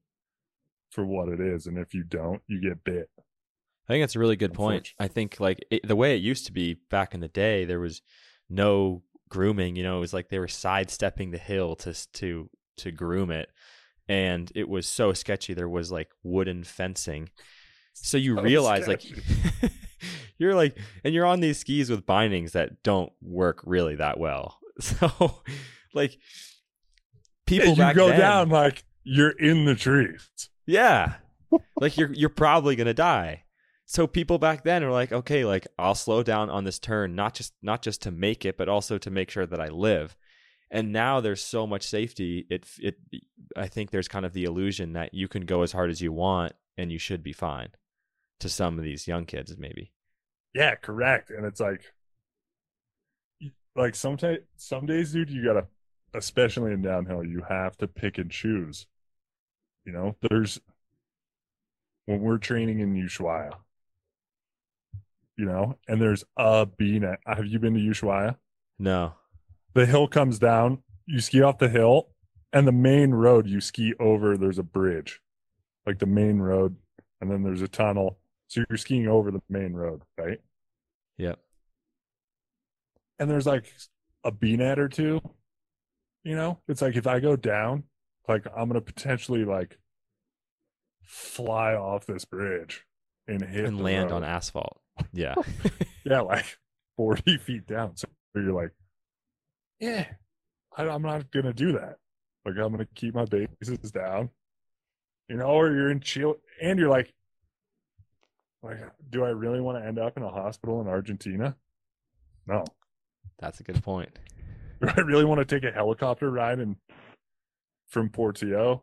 what it is, and if you don't, you get bit. I think that's a really good point. I think like the way it used to be back in the day, there was no grooming. You know, it was like they were sidestepping the hill to groom it, and it was so sketchy. There was like wooden fencing, so you realize sketchy. Like you're like, and you're on these skis with bindings that don't work really that well. So like people you back go then, down like you're in the trees. Yeah, like you're probably gonna die. So people back then are like, okay, like I'll slow down on this turn, not just to make it, but also to make sure that I live. And now there's so much safety. I think there's kind of the illusion that you can go as hard as you want and you should be fine. To some of these young kids, maybe. Yeah, correct. And it's like some days, dude, you gotta, especially in downhill, you have to pick and choose. You know, there's when we're training in Ushuaia, you know, and there's a B-net. Have you been to Ushuaia? No. The hill comes down, you ski off the hill, and the main road you ski over, there's a bridge, like the main road, and then there's a tunnel. So you're skiing over the main road, right? Yep. And there's like a B-net or two, you know? It's like if I go down, like I'm gonna potentially like fly off this bridge and hit and land on asphalt. Yeah. Yeah, like 40 feet down. So you're like, yeah, I'm not gonna do that. Like I'm gonna keep my bases down, you know. Or you're in Chile and you're like, do I really want to end up in a hospital in Argentina? No. That's a good point. Do I really want to take a helicopter ride from Portillo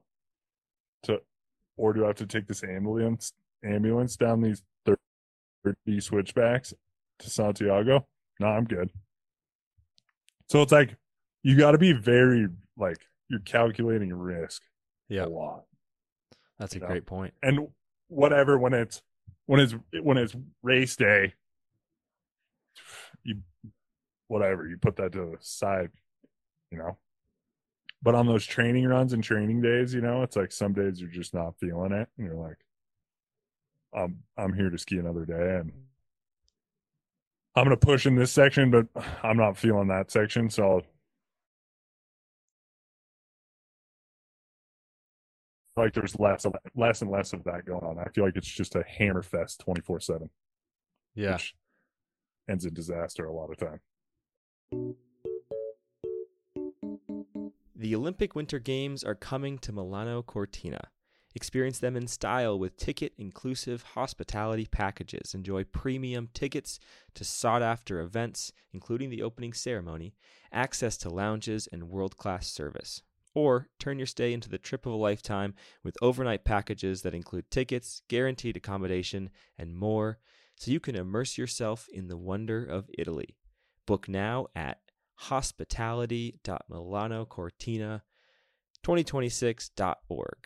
or do I have to take this ambulance down these 30 switchbacks to Santiago? No, I'm good. So it's like you got to be very like you're calculating risk a lot. That's a great point. And whatever when it's race day, you put that to the side, you know. But on those training runs and training days, you know, it's like some days you're just not feeling it, and you're like, I'm here to ski another day, and I'm gonna push in this section, but I'm not feeling that section, so like there's less and less of that going on. I feel like it's just a hammer fest 24/7. Yeah. Which ends in disaster a lot of time. The Olympic Winter Games are coming to Milano Cortina. Experience them in style with ticket-inclusive hospitality packages. Enjoy premium tickets to sought-after events, including the opening ceremony, access to lounges, and world-class service. Or turn your stay into the trip of a lifetime with overnight packages that include tickets, guaranteed accommodation, and more, so you can immerse yourself in the wonder of Italy. Book now at hospitality.milanocortina2026.org.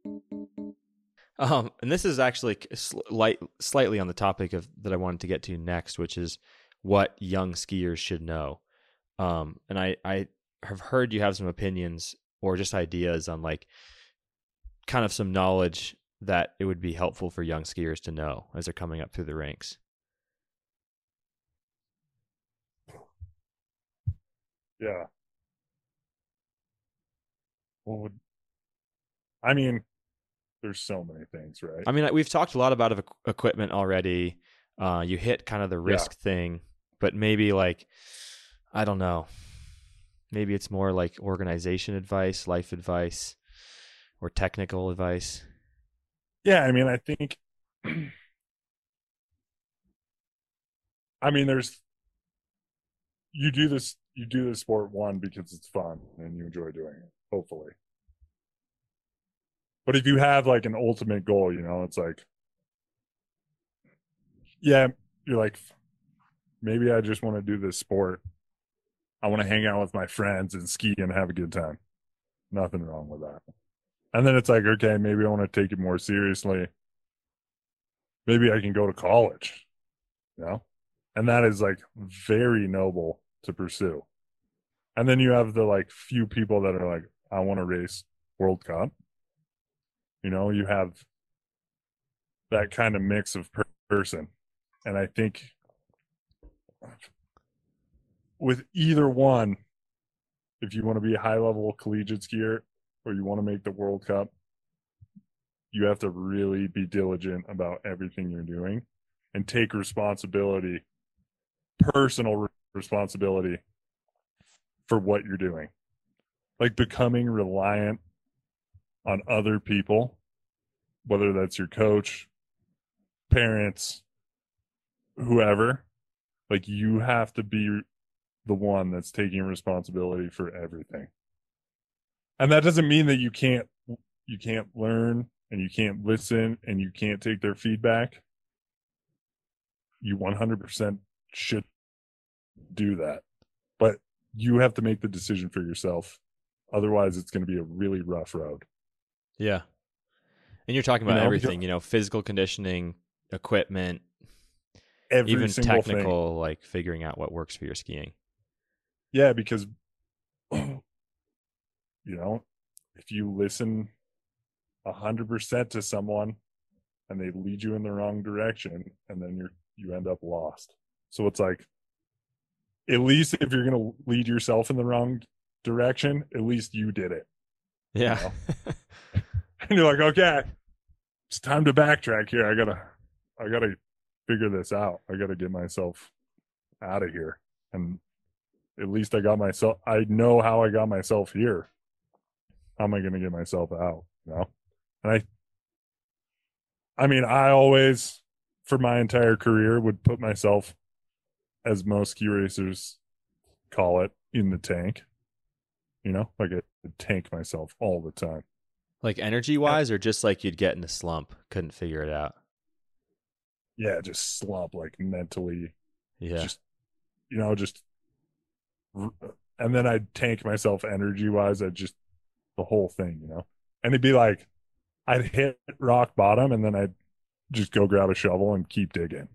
And this is actually slightly on the topic of that I wanted to get to next, which is what young skiers should know. And I have heard you have some opinions or just ideas on like kind of some knowledge that it would be helpful for young skiers to know as they're coming up through the ranks. Yeah. I mean, there's so many things, right? I mean, we've talked a lot about equipment already. You hit kind of the risk thing, but maybe like, I don't know. Maybe it's more like organization advice, life advice, or technical advice. Yeah, I mean, I think, I mean, you do this sport, one, because it's fun and you enjoy doing it, hopefully. But if you have like an ultimate goal, it's like, yeah, you're like, maybe I just want to do this sport. I want to hang out with my friends and ski and have a good time. Nothing wrong with that. And then it's like, okay, maybe I want to take it more seriously. Maybe I can go to college, And that is like very noble to pursue. And then you have the like few people that are like, I want to race World Cup. You have that kind of mix of person. And I think with either one, if you want to be a high level collegiate skier or you want to make the World Cup, you have to really be diligent about everything you're doing and take responsibility, personal responsibility for what you're doing. Like becoming reliant on other people, whether that's your coach, parents, whoever, like you have to be the one that's taking responsibility for everything. And that doesn't mean that you can't learn and you can't listen and you can't take their feedback. You 100% should do that. But you have to make the decision for yourself. Otherwise, it's going to be a really rough road. Yeah. And you're talking about everything, physical conditioning, equipment, even technical thing. Like figuring out what works for your skiing. Yeah, because if you listen 100% to someone and they lead you in the wrong direction, and then you end up lost. So it's like, at least if you're going to lead yourself in the wrong direction, at least you did it. Yeah. And you're like, okay, it's time to backtrack here. I gotta figure this out. I gotta get myself out of here. And at least I know how I got myself here. How am I going to get myself out? And I mean, I always, for my entire career, would put myself, as most ski racers call it, in the tank. Like I tank myself all the time. Like energy wise, or just like you'd get in a slump, couldn't figure it out? Yeah, just slump, like mentally. Yeah. And then I'd tank myself energy wise. The whole thing, and it'd be like, I'd hit rock bottom and then I'd just go grab a shovel and keep digging,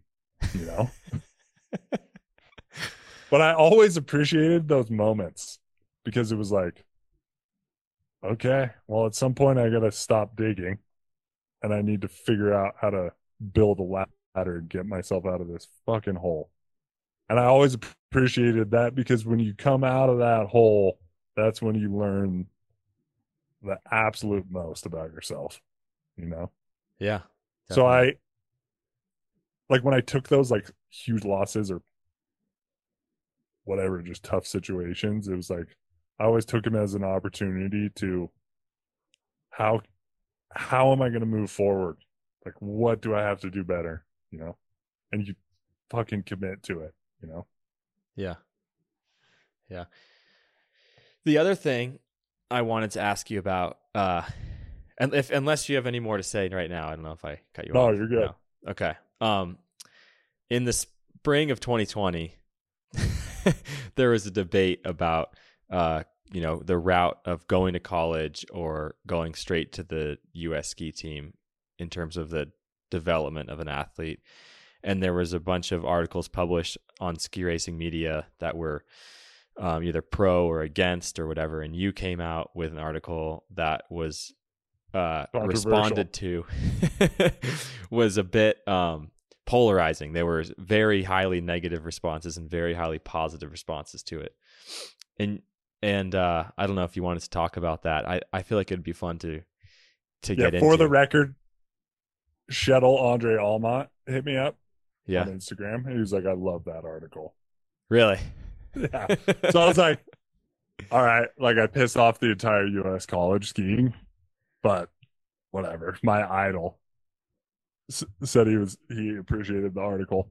But I always appreciated those moments because it was like, okay, well, at some point I got to stop digging and I need to figure out how to build a ladder and get myself out of this fucking hole. And I always appreciated that because when you come out of that hole, that's when you learn the absolute most about yourself, Yeah. Definitely. So like when I took those like huge losses or whatever, just tough situations, it was like, I always took them as an opportunity to how am I going to move forward? Like, what do I have to do better? And you fucking commit to it, Yeah. Yeah. The other thing I wanted to ask you about, and unless you have any more to say right now, I don't know if I cut you off. No, you're good. No. Okay. In the spring of 2020, there was a debate about, the route of going to college or going straight to the U.S. ski team in terms of the development of an athlete. And there was a bunch of articles published on ski racing media that were either pro or against or whatever. And you came out with an article that was responded to was a bit polarizing. There were very highly negative responses and very highly positive responses to it. And I don't know if you wanted to talk about that. I feel like it'd be fun to get into. For the record, Shettle Andre Almont hit me up on Instagram. And he was like, I love that article. Really? Yeah. So I was like, all right, like I pissed off the entire U.S. college skiing, but whatever. My idol said he appreciated the article.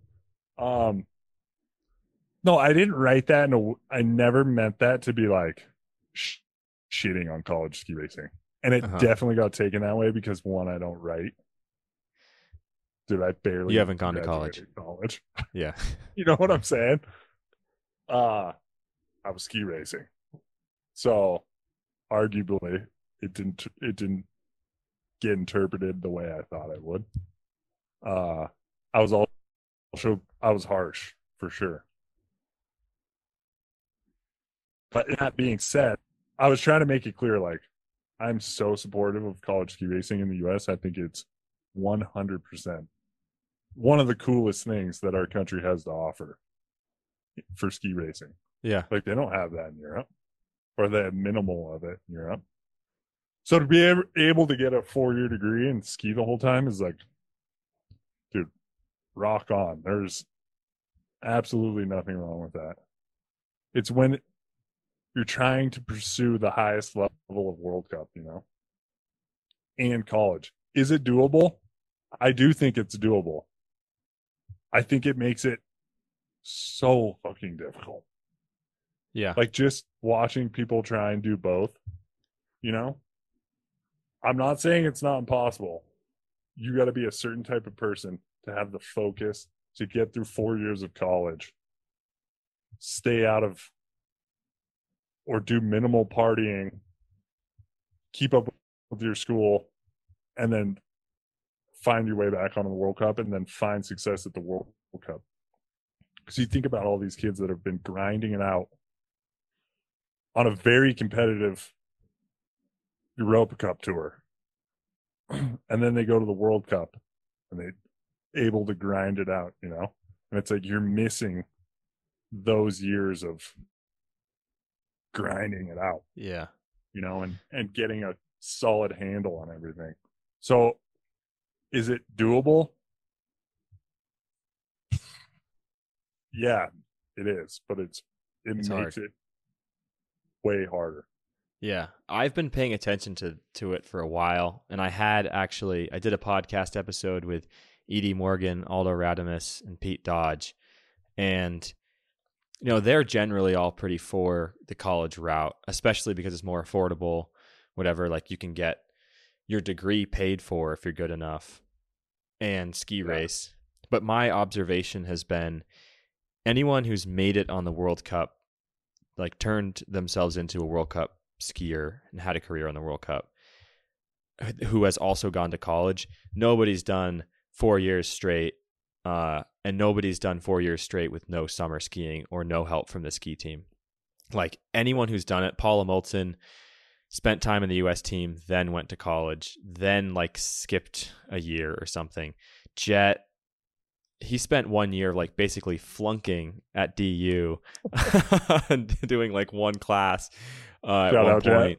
No, I didn't write that. I never meant that to be like shitting on college ski racing. And it definitely got taken that way because one, I don't write. Dude, I barely. You haven't gone to college. Yeah. You know what I'm saying? I was ski racing. So arguably it didn't get interpreted the way I thought it would. I was harsh for sure. But that being said, I was trying to make it clear, like, I'm so supportive of college ski racing in the U.S. I think it's 100% one of the coolest things that our country has to offer for ski racing. Yeah. Like, they don't have that in Europe, or they have minimal of it in Europe. So to be able to get a 4-year degree and ski the whole time is like, dude, rock on. There's absolutely nothing wrong with that. It's when you're trying to pursue the highest level of World Cup, and college. Is it doable? I do think it's doable. I think it makes it so fucking difficult. Yeah. Like just watching people try and do both, I'm not saying it's not impossible. You got to be a certain type of person to have the focus to get through 4 years of college, stay out of or do minimal partying, keep up with your school, and then find your way back on the World Cup and then find success at the World Cup. Because you think about all these kids that have been grinding it out on a very competitive Europa Cup tour. And then they go to the World Cup and they're able to grind it out, And it's like you're missing those years of grinding it out. Yeah. And getting a solid handle on everything. So is it doable? Yeah, it is, but it makes hard. it way harder. Yeah. I've been paying attention to it for a while, and I did a podcast episode with Edie Morgan, Aldo Radamus, and Pete Dodge, and they're generally all pretty for the college route, especially because it's more affordable, whatever, like you can get your degree paid for if you're good enough and ski race. But my observation has been anyone who's made it on the World Cup, like turned themselves into a World Cup skier and had a career on the World Cup, who has also gone to college, nobody's done 4 years straight. And nobody's done 4 years straight with no summer skiing or no help from the ski team. Like anyone who's done it, Paula Moulton spent time in the U.S. team, then went to college, then like skipped a year or something. Jet, he spent 1 year like basically flunking at DU, doing like one class at one point.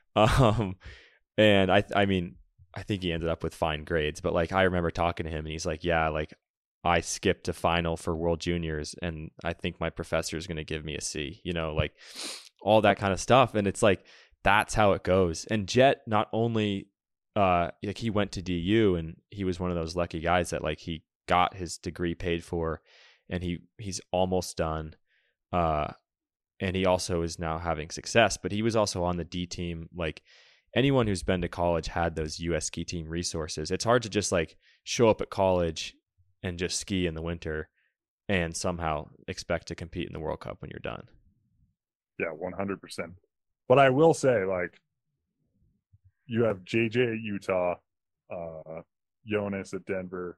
And I mean, I think he ended up with fine grades, but like I remember talking to him and he's like, yeah, like I skipped a final for World Juniors and I think my professor is going to give me a C, like all that kind of stuff. And it's like, that's how it goes. And Jet, not only, like he went to DU and he was one of those lucky guys that like he got his degree paid for and he's almost done. and he also is now having success, but he was also on the D team. Like anyone who's been to college had those US ski team resources. It's hard to just like show up at college and just ski in the winter and somehow expect to compete in the World Cup when you're done. Yeah, 100%. But I will say, like, you have JJ at Utah, Jonas at Denver,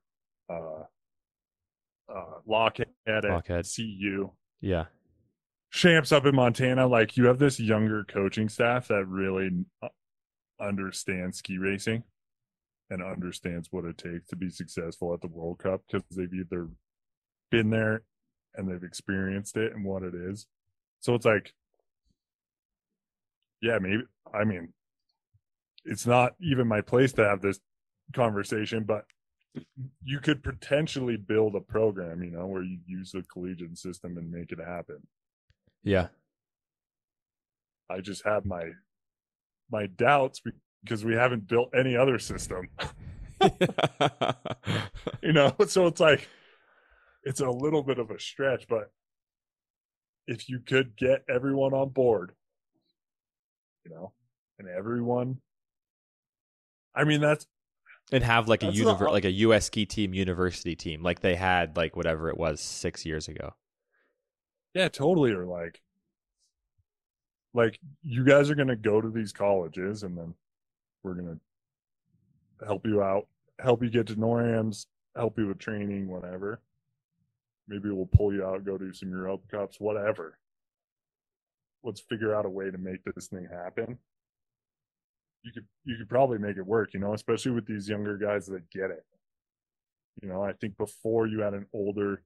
Lockhead at Lockhead. CU, Yeah. Champs up in Montana. Like, you have this younger coaching staff that really understands ski racing and understands what it takes to be successful at the World Cup, because they've either been there and they've experienced it and what it is. So it's like, yeah, maybe, I mean, it's not even my place to have this conversation, but you could potentially build a program, you know, where you use the collegiate system and make it happen. Yeah. I just have my doubts because we haven't built any other system. You know, so it's like, it's a little bit of a stretch, but if you could get everyone on board, you know, and everyone, I mean, that's, and have like a not, like a US ski team university team like they had like whatever it was 6 years ago. yeah, totally. Or like you guys are going to go to these colleges and then we're going to help you out, help you get to NORAMs, help you with training, whatever. Maybe we'll pull you out, go do some Europe Cups, whatever. Let's figure out a way to make this thing happen. You could probably make it work, you know, especially with these younger guys that get it. You know, I think before you had an older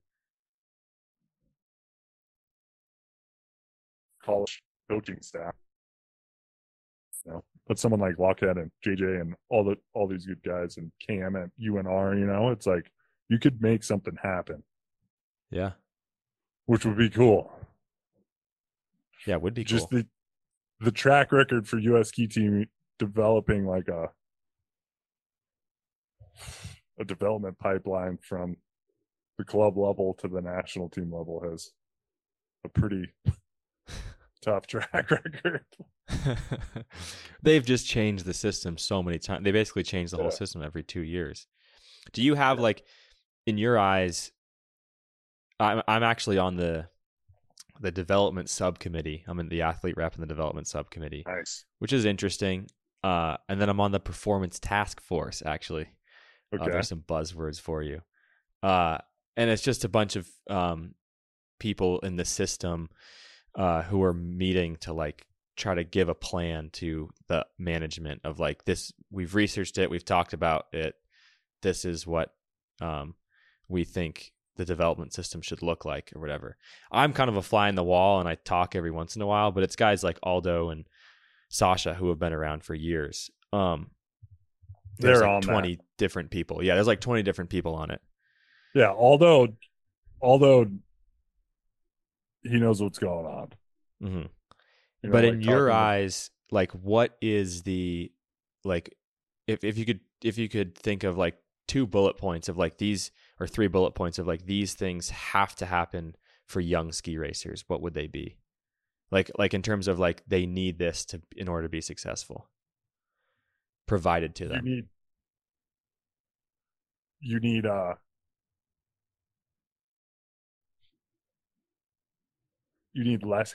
college coaching staff, you know, but someone like Lockhead and JJ and all these good guys and Cam at UNR, you know, it's like you could make something happen. Yeah. Which would be cool. Yeah, it would be just cool. The track record for US ski team developing like a development pipeline from the club level to the national team level has a pretty tough track record. They've just changed the system so many times. They basically change the whole system every 2 years. Do you have like, in your eyes, I'm actually on the development subcommittee. I'm in the athlete rep in the development subcommittee. Nice. Which is interesting. And then I'm on the performance task force, actually. Okay. There's some buzzwords for you. And it's just a bunch of people in the system who are meeting to like try to give a plan to the management of like this. We've researched it. We've talked about it. This is what we think the development system should look like or whatever. I'm kind of a fly in the wall and I talk every once in a while, but it's guys like Aldo and Sasha who have been around for years. There's They're like on 20 that. different people. Yeah, there's like 20 different people on it. Yeah, although he knows what's going on. Mm-hmm. You know, but like in your eyes, like what is the, like, if you could think of like 2 bullet points of like these, or 3 bullet points of like these things have to happen for young ski racers, what would they be? Like in terms of like they need this to in order to be successful, provided to them. You need less.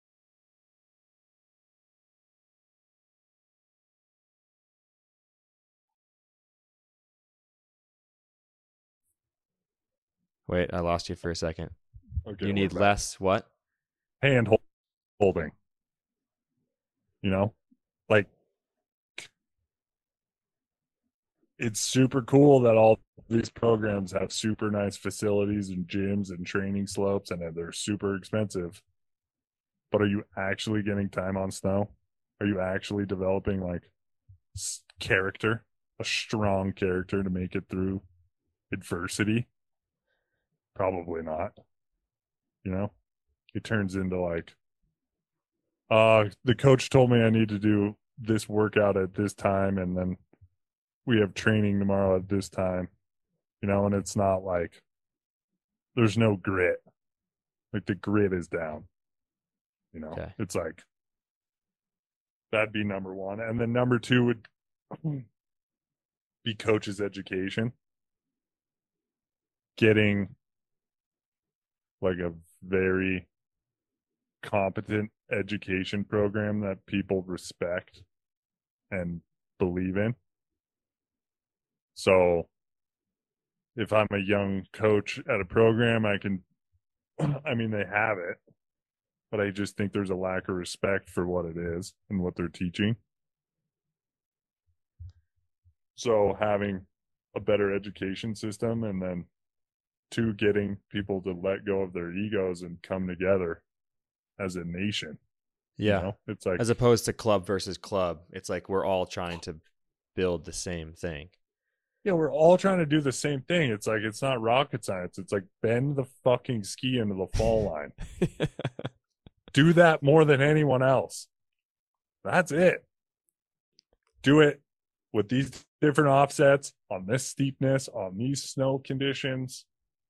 Wait, I lost you for a second. Okay, You need less what? Hand holding. You know, like it's super cool that all these programs have super nice facilities and gyms and training slopes, and they're super expensive. But are you actually getting time on snow? Are you actually developing like character, a strong character to make it through adversity? Probably not. You know, it turns into like, the coach told me I need to do this workout at this time, and then we have training tomorrow at this time, you know, and it's not like there's no grit. Like the grit is down. Okay. It's like that'd be number one. And then number two would be coaches' education. Getting like a very competent education program that people respect and believe in. So if I'm a young coach at a program, I mean, they have it, but I just think there's a lack of respect for what it is and what they're teaching. So having a better education system, and then two, getting people to let go of their egos and come together as a nation. Yeah. It's like, As opposed to club versus club, it's like we're all trying to build the same thing. yeah, we're all trying to do the same thing. It's like, it's not rocket science. It's like bend the fucking ski into the fall line. Do that more than anyone else. That's it. Do it with these different offsets on this steepness, on these snow conditions.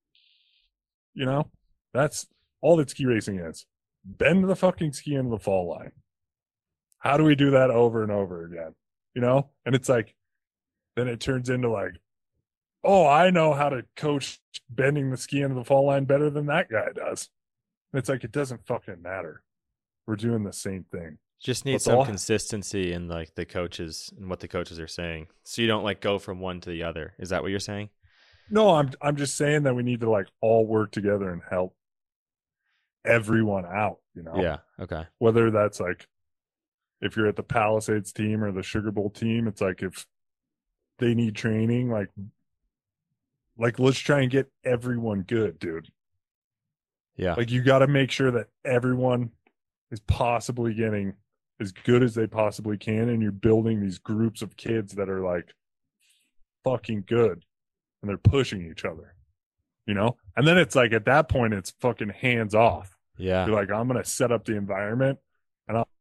That's all that ski racing is. Bend the fucking ski into the fall line. How do we do that over and over again? And it's like, then it turns into like, oh, I know how to coach bending the ski into the fall line better than that guy does. And it's like, it doesn't fucking matter. We're doing the same thing. Just need some consistency in like the coaches and what the coaches are saying, so you don't like go from one to the other. Is that what you're saying? No, I'm just saying that we need to like all work together and help everyone out. Yeah. Okay. Whether that's like if you're at the Palisades team or the Sugar Bowl team, it's like if they need training, like let's try and get everyone good, dude. Yeah. Like you got to make sure that everyone is possibly getting as good as they possibly can, and you're building these groups of kids that are like fucking good, and they're pushing each other, and then it's like at that point it's fucking hands off. Yeah. You're like, I'm gonna set up the environment, and I'm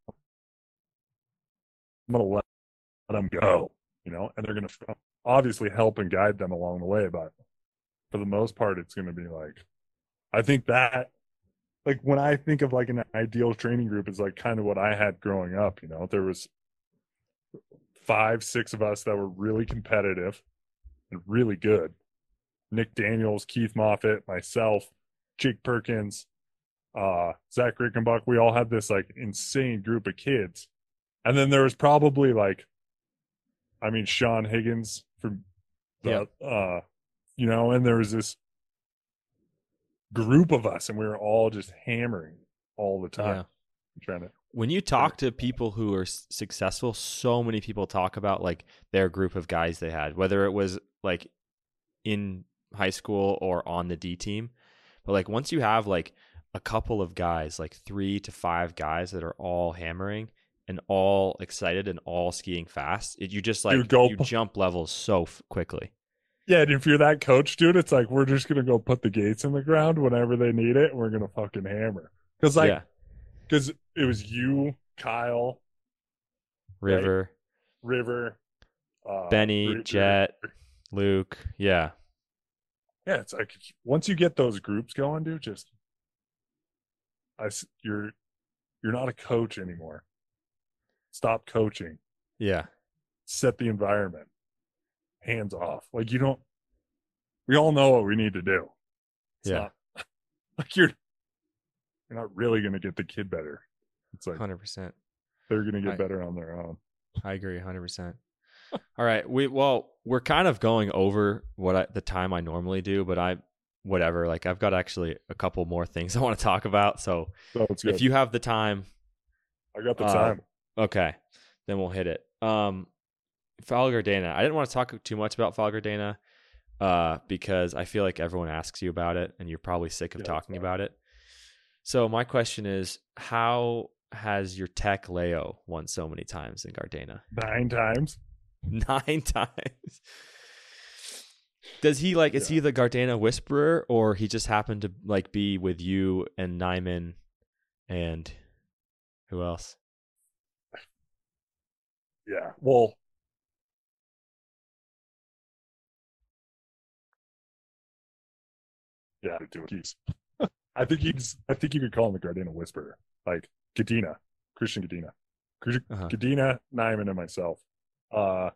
gonna let them go, and they're gonna obviously help and guide them along the way, but for the most part it's gonna be like, I think that, like when I think of like an ideal training group, is like kind of what I had growing up. There was 5-6 of us that were really competitive and really good. Nick Daniels, Keith Moffitt, myself, Jake Perkins, Zach Rickenbach. We all had this like insane group of kids. And then there was probably like, I mean, Sean Higgins from the, and there was this group of us, and we were all just hammering all the time. When you talk to people who are successful, so many people talk about like their group of guys they had, whether it was like in high school or on the D team. But like once you have like a couple of guys, like 3 to 5 guys that are all hammering and all excited and all skiing fast, you just like you jump levels so quickly. Yeah, and if you're that coach, dude, it's like we're just gonna go put the gates in the ground whenever they need it, and we're gonna fucking hammer. Because it was you, Kyle, River, Benny, Jet, Luke. Yeah. Yeah, it's like once you get those groups going, dude, you're not a coach anymore. Stop coaching. Yeah. Set the environment. Hands off. Like we all know what we need to do. It's not like you're not really going to get the kid better. It's like 100%. They're going to get better on their own. I agree 100%. All right. We're kind of going over the time I normally do, but whatever. Like I've got actually a couple more things I want to talk about. So if you have the time, I got the time. Okay. Then we'll hit it. Fall Gardena. I didn't want to talk too much about Fall Gardena because I feel like everyone asks you about it and you're probably sick of talking about it. So my question is, how has your tech Leo won so many times in Gardena? 9 times. 9 times. Does he is he the Gardena whisperer, or he just happened to like be with you and Nyman and who else? Yeah. Well, yeah, I think you could call him the Gardena whisperer. Like Gadina, Christian Gadina, Uh-huh. Gadina, Nyman, and myself. Uh,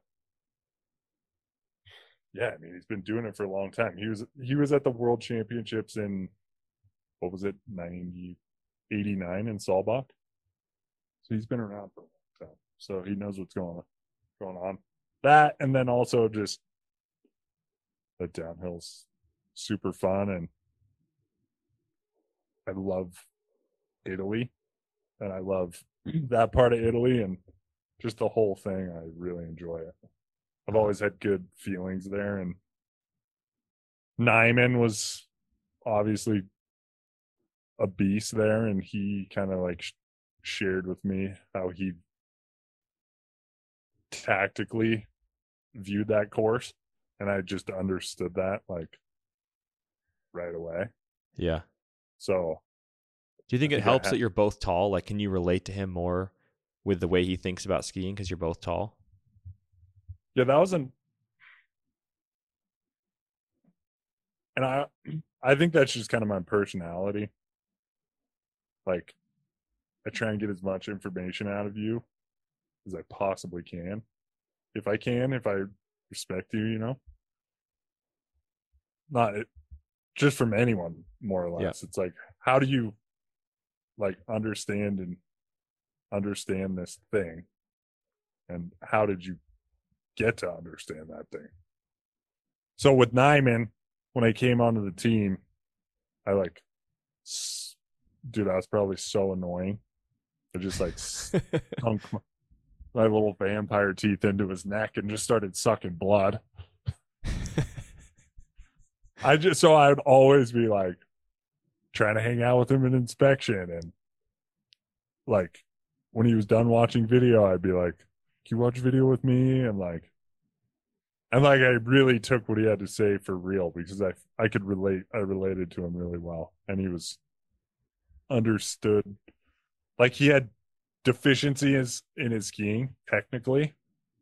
yeah, I mean, he's been doing it for a long time. He was at the World Championships in what was it, 89 in Saalbach. So he's been around for a long time. So he knows what's going on. That and then also just the downhill's super fun, and I love Italy, and I love that part of Italy, and just the whole thing. I really enjoy it. I've Uh-huh. always had good feelings there, and Nyman was obviously a beast there, and he kind of like shared with me how he tactically viewed that course, and I just understood that like right away. Yeah. So Do you I think it think I helps had, that you're both tall? Like, can you relate to him more with the way he thinks about skiing because you're both tall? yeah, that was an, and I think that's just kind of my personality. Like, I try and get as much information out of you as I possibly can. If I respect you, not it, just from anyone, more or Yeah. less. It's like, how do you like understand this thing, and how did you get to understand that thing? So with Nyman, when I came onto the team, I like, dude, I was probably so annoying. I just like sunk my little vampire teeth into his neck and just started sucking blood. So I'd always be like trying to hang out with him in inspection, and like when he was done watching video, I'd be like, "Can you watch video with me?" And I really took what he had to say for real, because I could relate. I related to him really well, and he was understood. Like he had deficiencies in his skiing technically,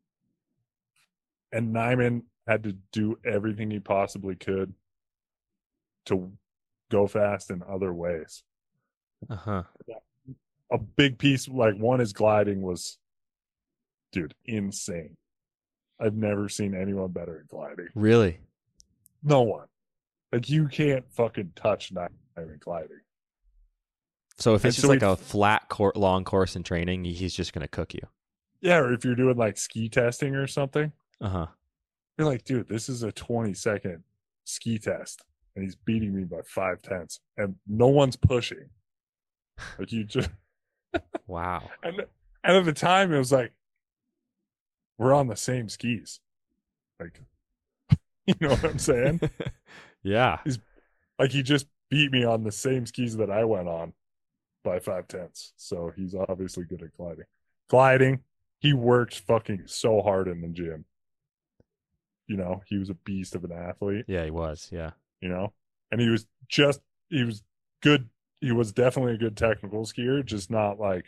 and Nyman had to do everything he possibly could to go fast in other ways. Uh-huh. A big piece, like one, his gliding was, dude, insane. I've never seen anyone better at gliding. Really? No one. Like you can't fucking touch Nyman gliding. So if it's And just so he, like a flat long course in training, he's just gonna cook you. yeah, or if you're doing like ski testing or something, Uh-huh. you're like, dude, this is a 20-second ski test, and he's beating me by 5/10, and no one's pushing. Like you just Wow. and at the time it was like we're on the same skis. Like, you know what I'm saying? Yeah. He's like he just beat me on the same skis that I went on by 5/10. So he's obviously good at gliding. Gliding, he worked fucking so hard in the gym. He was a beast of an athlete, Yeah, he was. Yeah. and he was good. He was definitely a good technical skier, just not like,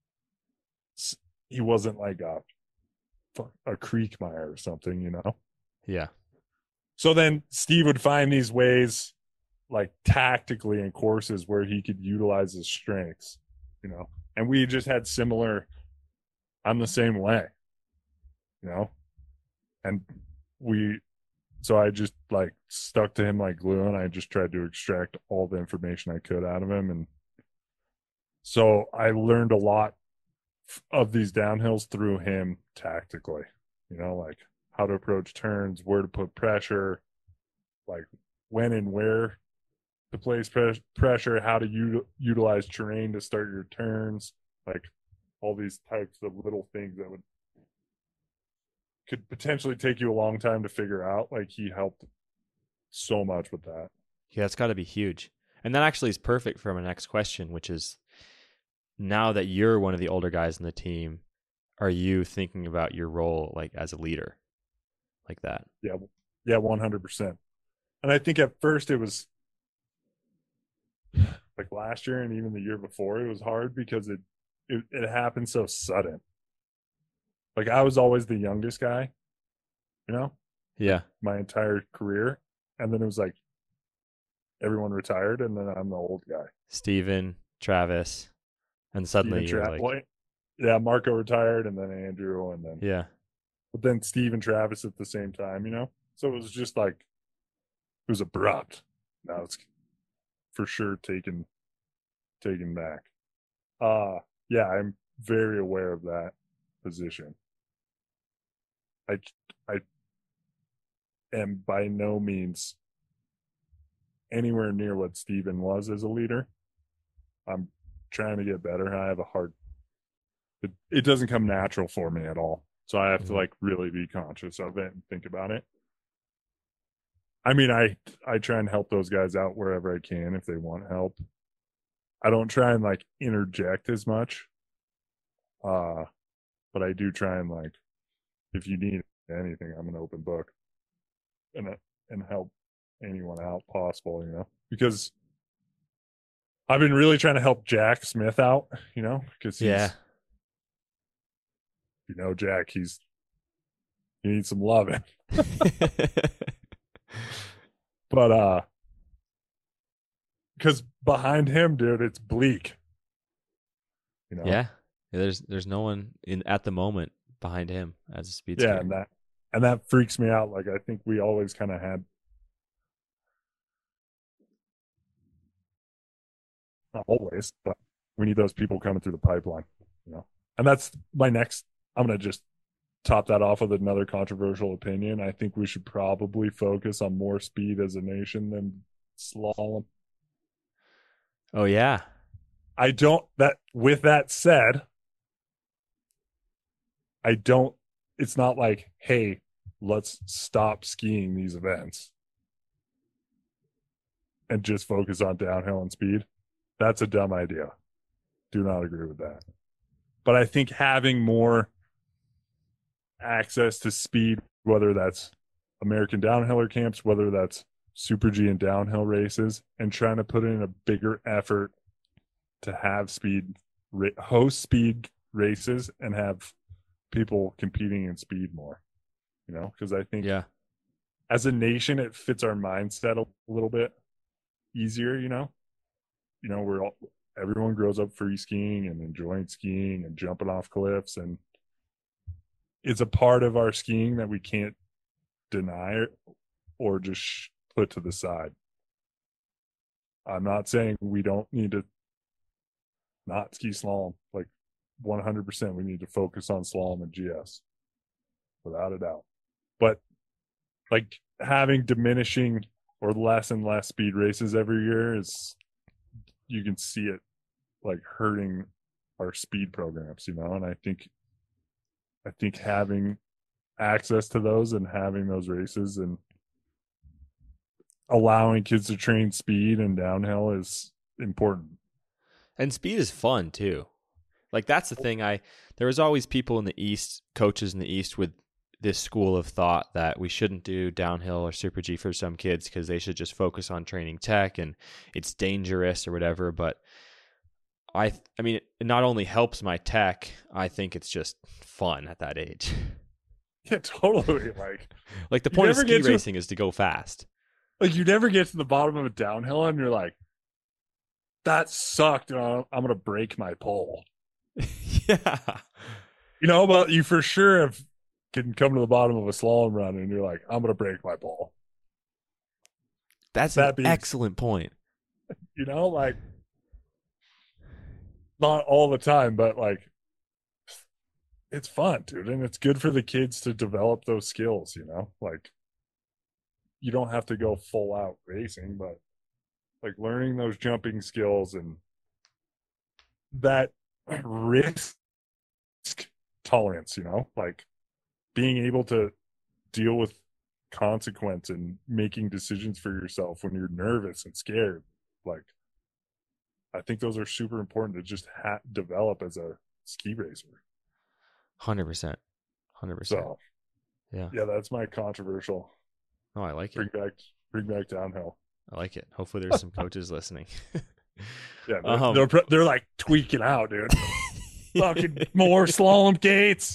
he wasn't like a Creekmeyer or something. Yeah. So then Steve would find these ways, like tactically in courses, where he could utilize his strengths. And we just had similar. I'm the same way, you know, and we. So I just like stuck to him like glue, and I just tried to extract all the information I could out of him, and so I learned a lot of these downhills through him tactically. Like how to approach turns, where to put pressure, like when and where to place pressure, how to utilize terrain to start your turns, like all these types of little things that could potentially take you a long time to figure out. Like he helped so much with that. Yeah, it's got to be huge. And that actually is perfect for my next question, which is now that you're one of the older guys in the team, are you thinking about your role like as a leader like that? Yeah, yeah, 100%. And I think at first it was like last year and even the year before, it was hard because it happened so sudden. Like I was always the youngest guy, like Yeah. my entire career, and then it was like everyone retired, and then I'm the old guy. Steven, Travis. And suddenly you're like, yeah, Marco retired, and then Andrew, and then yeah, but then Steve and Travis at the same time, So it was just like it was abrupt. Now it's for sure taken back. Yeah, I'm very aware of that position. I am by no means anywhere near what Steven was as a leader. I'm trying to get better. I have a hard it doesn't come natural for me at all. So I have to like really be conscious of it and think about it. I mean, I try and help those guys out wherever I can if they want help. I don't try and like interject as much. But I do try and like if you need anything, I'm an open book and help anyone out possible, because I've been really trying to help Jack Smith out, because he's, Jack, he needs some loving. But because behind him, dude, it's bleak. Yeah, there's no one at the moment behind him as a speed skater. Yeah, and that freaks me out. Like I think we always kind of had, not always, but we need those people coming through the pipeline. And that's my next. I'm gonna just top that off with another controversial opinion. I think we should probably focus on more speed as a nation than slalom. Oh yeah. With that said, it's not like, hey, let's stop skiing these events and just focus on downhill and speed. That's a dumb idea. Do not agree with that. But I think having more access to speed, whether that's American downhiller camps, whether that's Super G and downhill races, and trying to put in a bigger effort to have host speed races and have people competing in speed more, because I think as a nation, it fits our mindset a little bit easier, everyone grows up free skiing and enjoying skiing and jumping off cliffs, and it's a part of our skiing that we can't deny or just put to the side. I'm not saying we don't need to not ski slalom. Like 100% we need to focus on slalom and GS without a doubt. But like having diminishing or less and less speed races every year you can see it like hurting our speed programs, and I think having access to those and having those races and allowing kids to train speed and downhill is important. And speed is fun too. Like that's the thing. There was always people in the East, coaches in the East with this school of thought that we shouldn't do downhill or Super G for some kids because they should just focus on training tech and it's dangerous or whatever. But I mean, it not only helps my tech, I think it's just fun at that age. Yeah, totally. Like the point of ski racing is to go fast. Like you never get to the bottom of a downhill and you're like, that sucked. I'm going to break my pole. Yeah. But you for sure can come to the bottom of a slalom run and you're like, I'm going to break my pole. That's an excellent point. Like not all the time, but like it's fun, dude. And it's good for the kids to develop those skills, like you don't have to go full out racing, but like learning those jumping skills and that risk tolerance, like being able to deal with consequence and making decisions for yourself when you're nervous and scared. Like, I think those are super important to just develop as a ski racer. 100%. 100%. So, yeah, that's my controversial. Oh, I like it. Bring back downhill. I like it. Hopefully there's some coaches listening. Yeah, they're like tweaking out, dude. Fucking more slalom gates.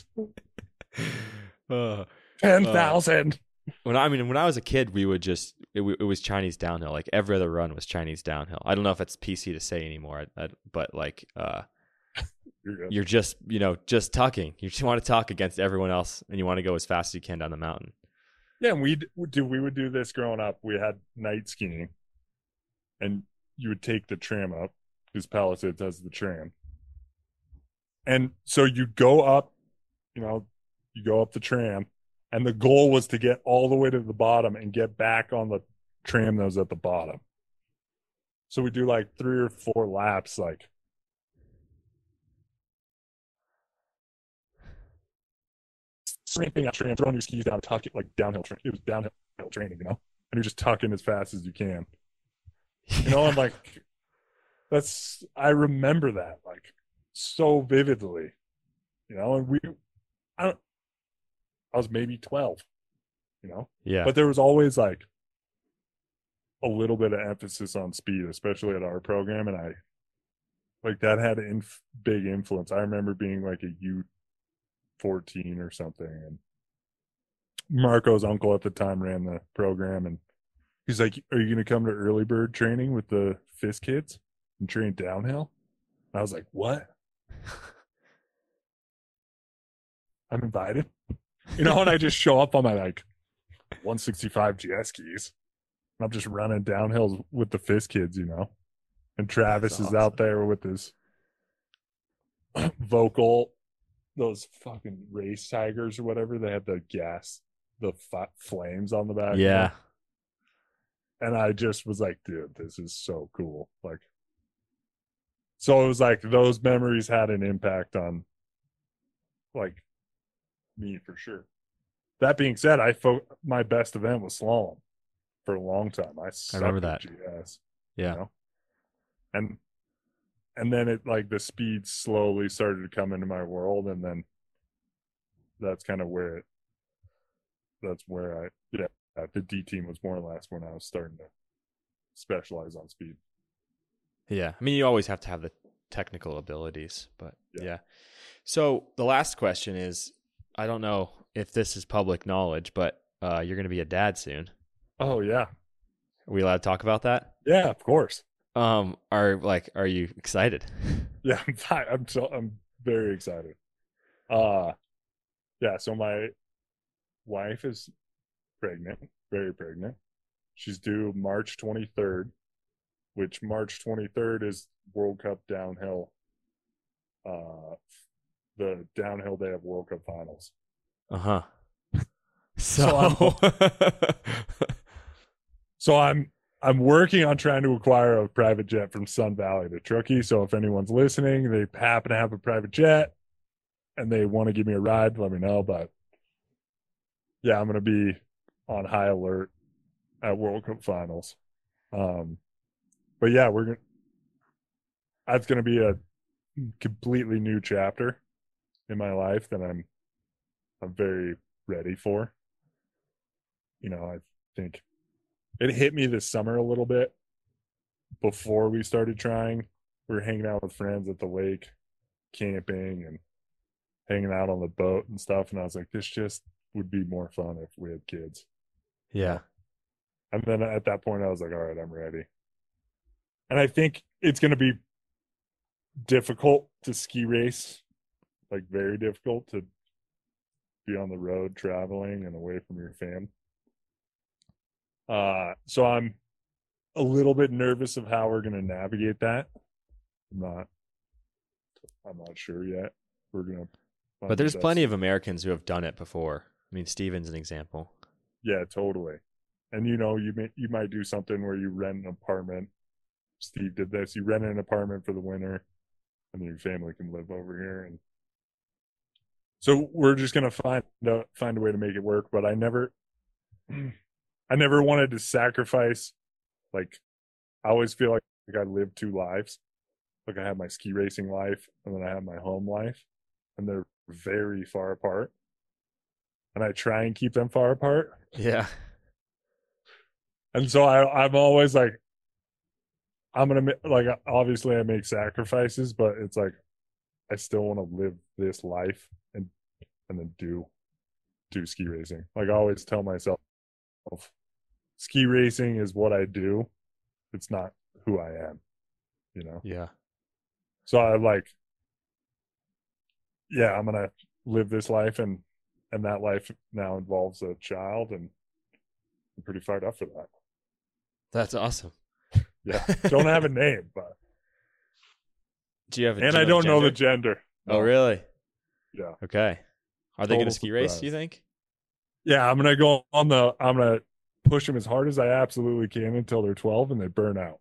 10,000. When I was a kid, we would it was Chinese downhill. Like every other run was Chinese downhill. I don't know if it's PC to say anymore, but like You're good. you're just, just tucking. You just want to tuck against everyone else, and you want to go as fast as you can down the mountain. Yeah, and we would do this growing up. We had night skiing, and you would take the tram up because Palisades has the tram, and so you go up, you go up the tram, and the goal was to get all the way to the bottom and get back on the tram that was at the bottom. So we do like 3 or 4 laps, like scraping that tram, throwing your skis down, tucking like downhill. It was downhill training, and you're just tucking as fast as you can. I'm like, I remember that like so vividly, and I was maybe 12, Yeah. but there was always like a little bit of emphasis on speed, especially at our program, and I like that had a big influence. I remember being like a U14 or something, and Marco's uncle at the time ran the program, and he's like, "Are you going to come to early bird training with the FIS kids and train downhill?" And I was like, "What?" I'm invited, and I just show up on my like 165 GS skis, and I'm just running downhills with the FIS kids, and Travis is out there with his vocal, those fucking race tigers or whatever. They had the flames on the back. Yeah. And I just was like, dude, this is so cool. Like, so it was like those memories had an impact on like me for sure. That being said, my best event was slalom for a long time. I remember that. GS, Yeah. And then it like the speed slowly started to come into my world, and then that's kind of where the D team was more or less when I was starting to specialize on speed. Yeah. I mean, you always have to have the technical abilities, but yeah. So the last question is, I don't know if this is public knowledge, but you're going to be a dad soon. Oh yeah. Are we allowed to talk about that? Yeah, of course. Are you excited? Yeah, I'm very excited. Yeah, so my wife is pregnant, very pregnant. She's due March 23rd, which March 23rd is World Cup downhill. The downhill day of World Cup finals. Uh-huh. So I'm working on trying to acquire a private jet from Sun Valley to Truckee. So if anyone's listening, they happen to have a private jet and they want to give me a ride, let me know. But yeah, I'm going to be on high alert at World Cup finals. But yeah, that's going to be a completely new chapter in my life that I'm very ready for. I think it hit me this summer a little bit before we started trying. We were hanging out with friends at the lake, camping and hanging out on the boat and stuff. And I was like, this just would be more fun if we had kids. Yeah. And then at that point, I was like, all right, I'm ready. And I think it's going to be difficult to ski race, like very difficult to be on the road traveling and away from your fam. So I'm a little bit nervous of how we're going to navigate that. I'm not sure yet. We're going to. But there's plenty of Americans who have done it before. I mean, Steven's an example. Yeah, totally. And you might do something where you rent an apartment. Steve did this. You rent an apartment for the winter, and your family can live over here. And so we're just gonna find a way to make it work. But I never wanted to sacrifice. Like, I always feel like I live 2 lives. Like, I have my ski racing life, and then I have my home life, and they're very far apart. And I try and keep them far apart. Yeah. And so I'm always like, I'm gonna like, obviously I make sacrifices, but it's like I still want to live this life and then do ski racing. Like, I always tell myself, ski racing is what I do. It's not who I am, Yeah. So I like, yeah, I'm gonna live this life, and that life now involves a child, and I'm pretty fired up for that. That's awesome. Yeah, don't have a name, but Do you have I don't know the gender. Oh, really? Yeah. Okay. Are they going to Total ski race, surprise. do you think? Yeah, I'm gonna push them as hard as I absolutely can until they're 12 and they burn out.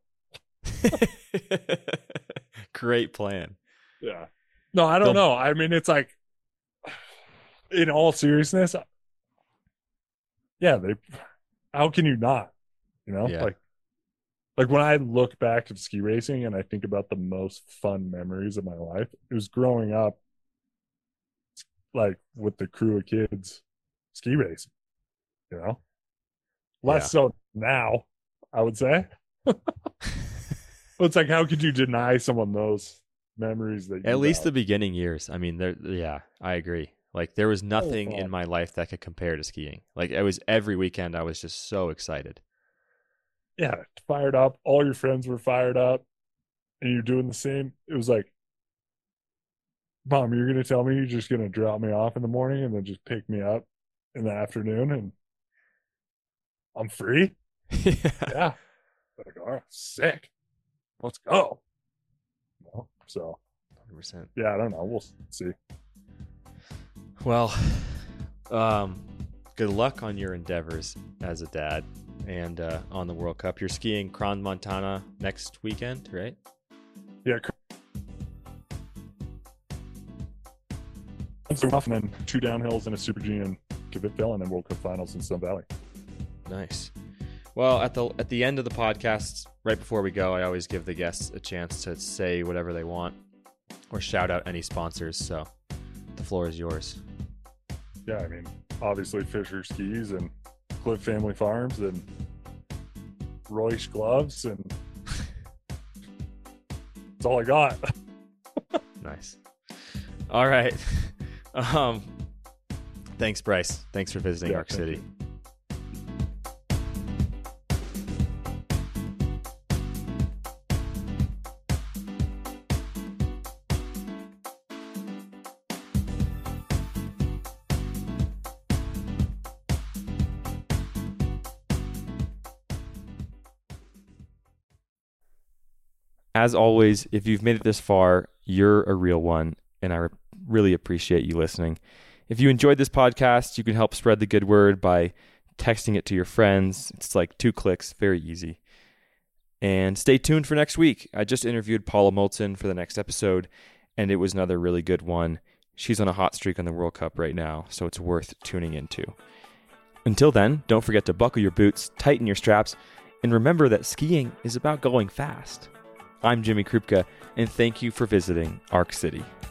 Great plan. Yeah. No, I don't know. I mean, it's like, in all seriousness, yeah, how can you not? You know, Yeah. like when I look back at ski racing and I think about the most fun memories of my life, it was growing up like with the crew of kids ski racing, you know? Less so now, I would say. But it's like, how could you deny someone those memories that you At least have? the beginning years. I mean, I agree. Like there was nothing in my life that could compare to skiing. Like it was every weekend I was just so excited. Yeah, fired up. All your friends were fired up and you're doing the same. It was like, Mom, you're going to tell me you're just going to drop me off in the morning and then just pick me up in the afternoon and I'm free? Yeah. Like, all right, sick. Let's go. No, so, 100%. yeah, I don't know. We'll see. Well, good luck on your endeavors as a dad and on the World Cup. You're skiing Crans Montana next weekend, right? Yeah. And then 2 downhills and a Super G in Kvitville and then World Cup finals in Sun Valley. Nice. Well, at the end of the podcast, right before we go, I always give the guests a chance to say whatever they want or shout out any sponsors. So the floor is yours. Yeah, I mean, obviously Fisher Skis and Cliff Family Farms and Royce Gloves, and that's all I got. Nice. All right. Thanks, Bryce. Thanks for visiting Arc City. As always, if you've made it this far, you're a real one, and I really appreciate you listening. If you enjoyed this podcast, you can help spread the good word by texting it to your friends. It's like 2 clicks, very easy. And stay tuned for next week. I just interviewed Paula Moulton for the next episode, and it was another really good one. She's on a hot streak on the World Cup right now, so it's worth tuning into. Until then, don't forget to buckle your boots, tighten your straps, and remember that skiing is about going fast. I'm Jimmy Krupka, and thank you for visiting Arc City.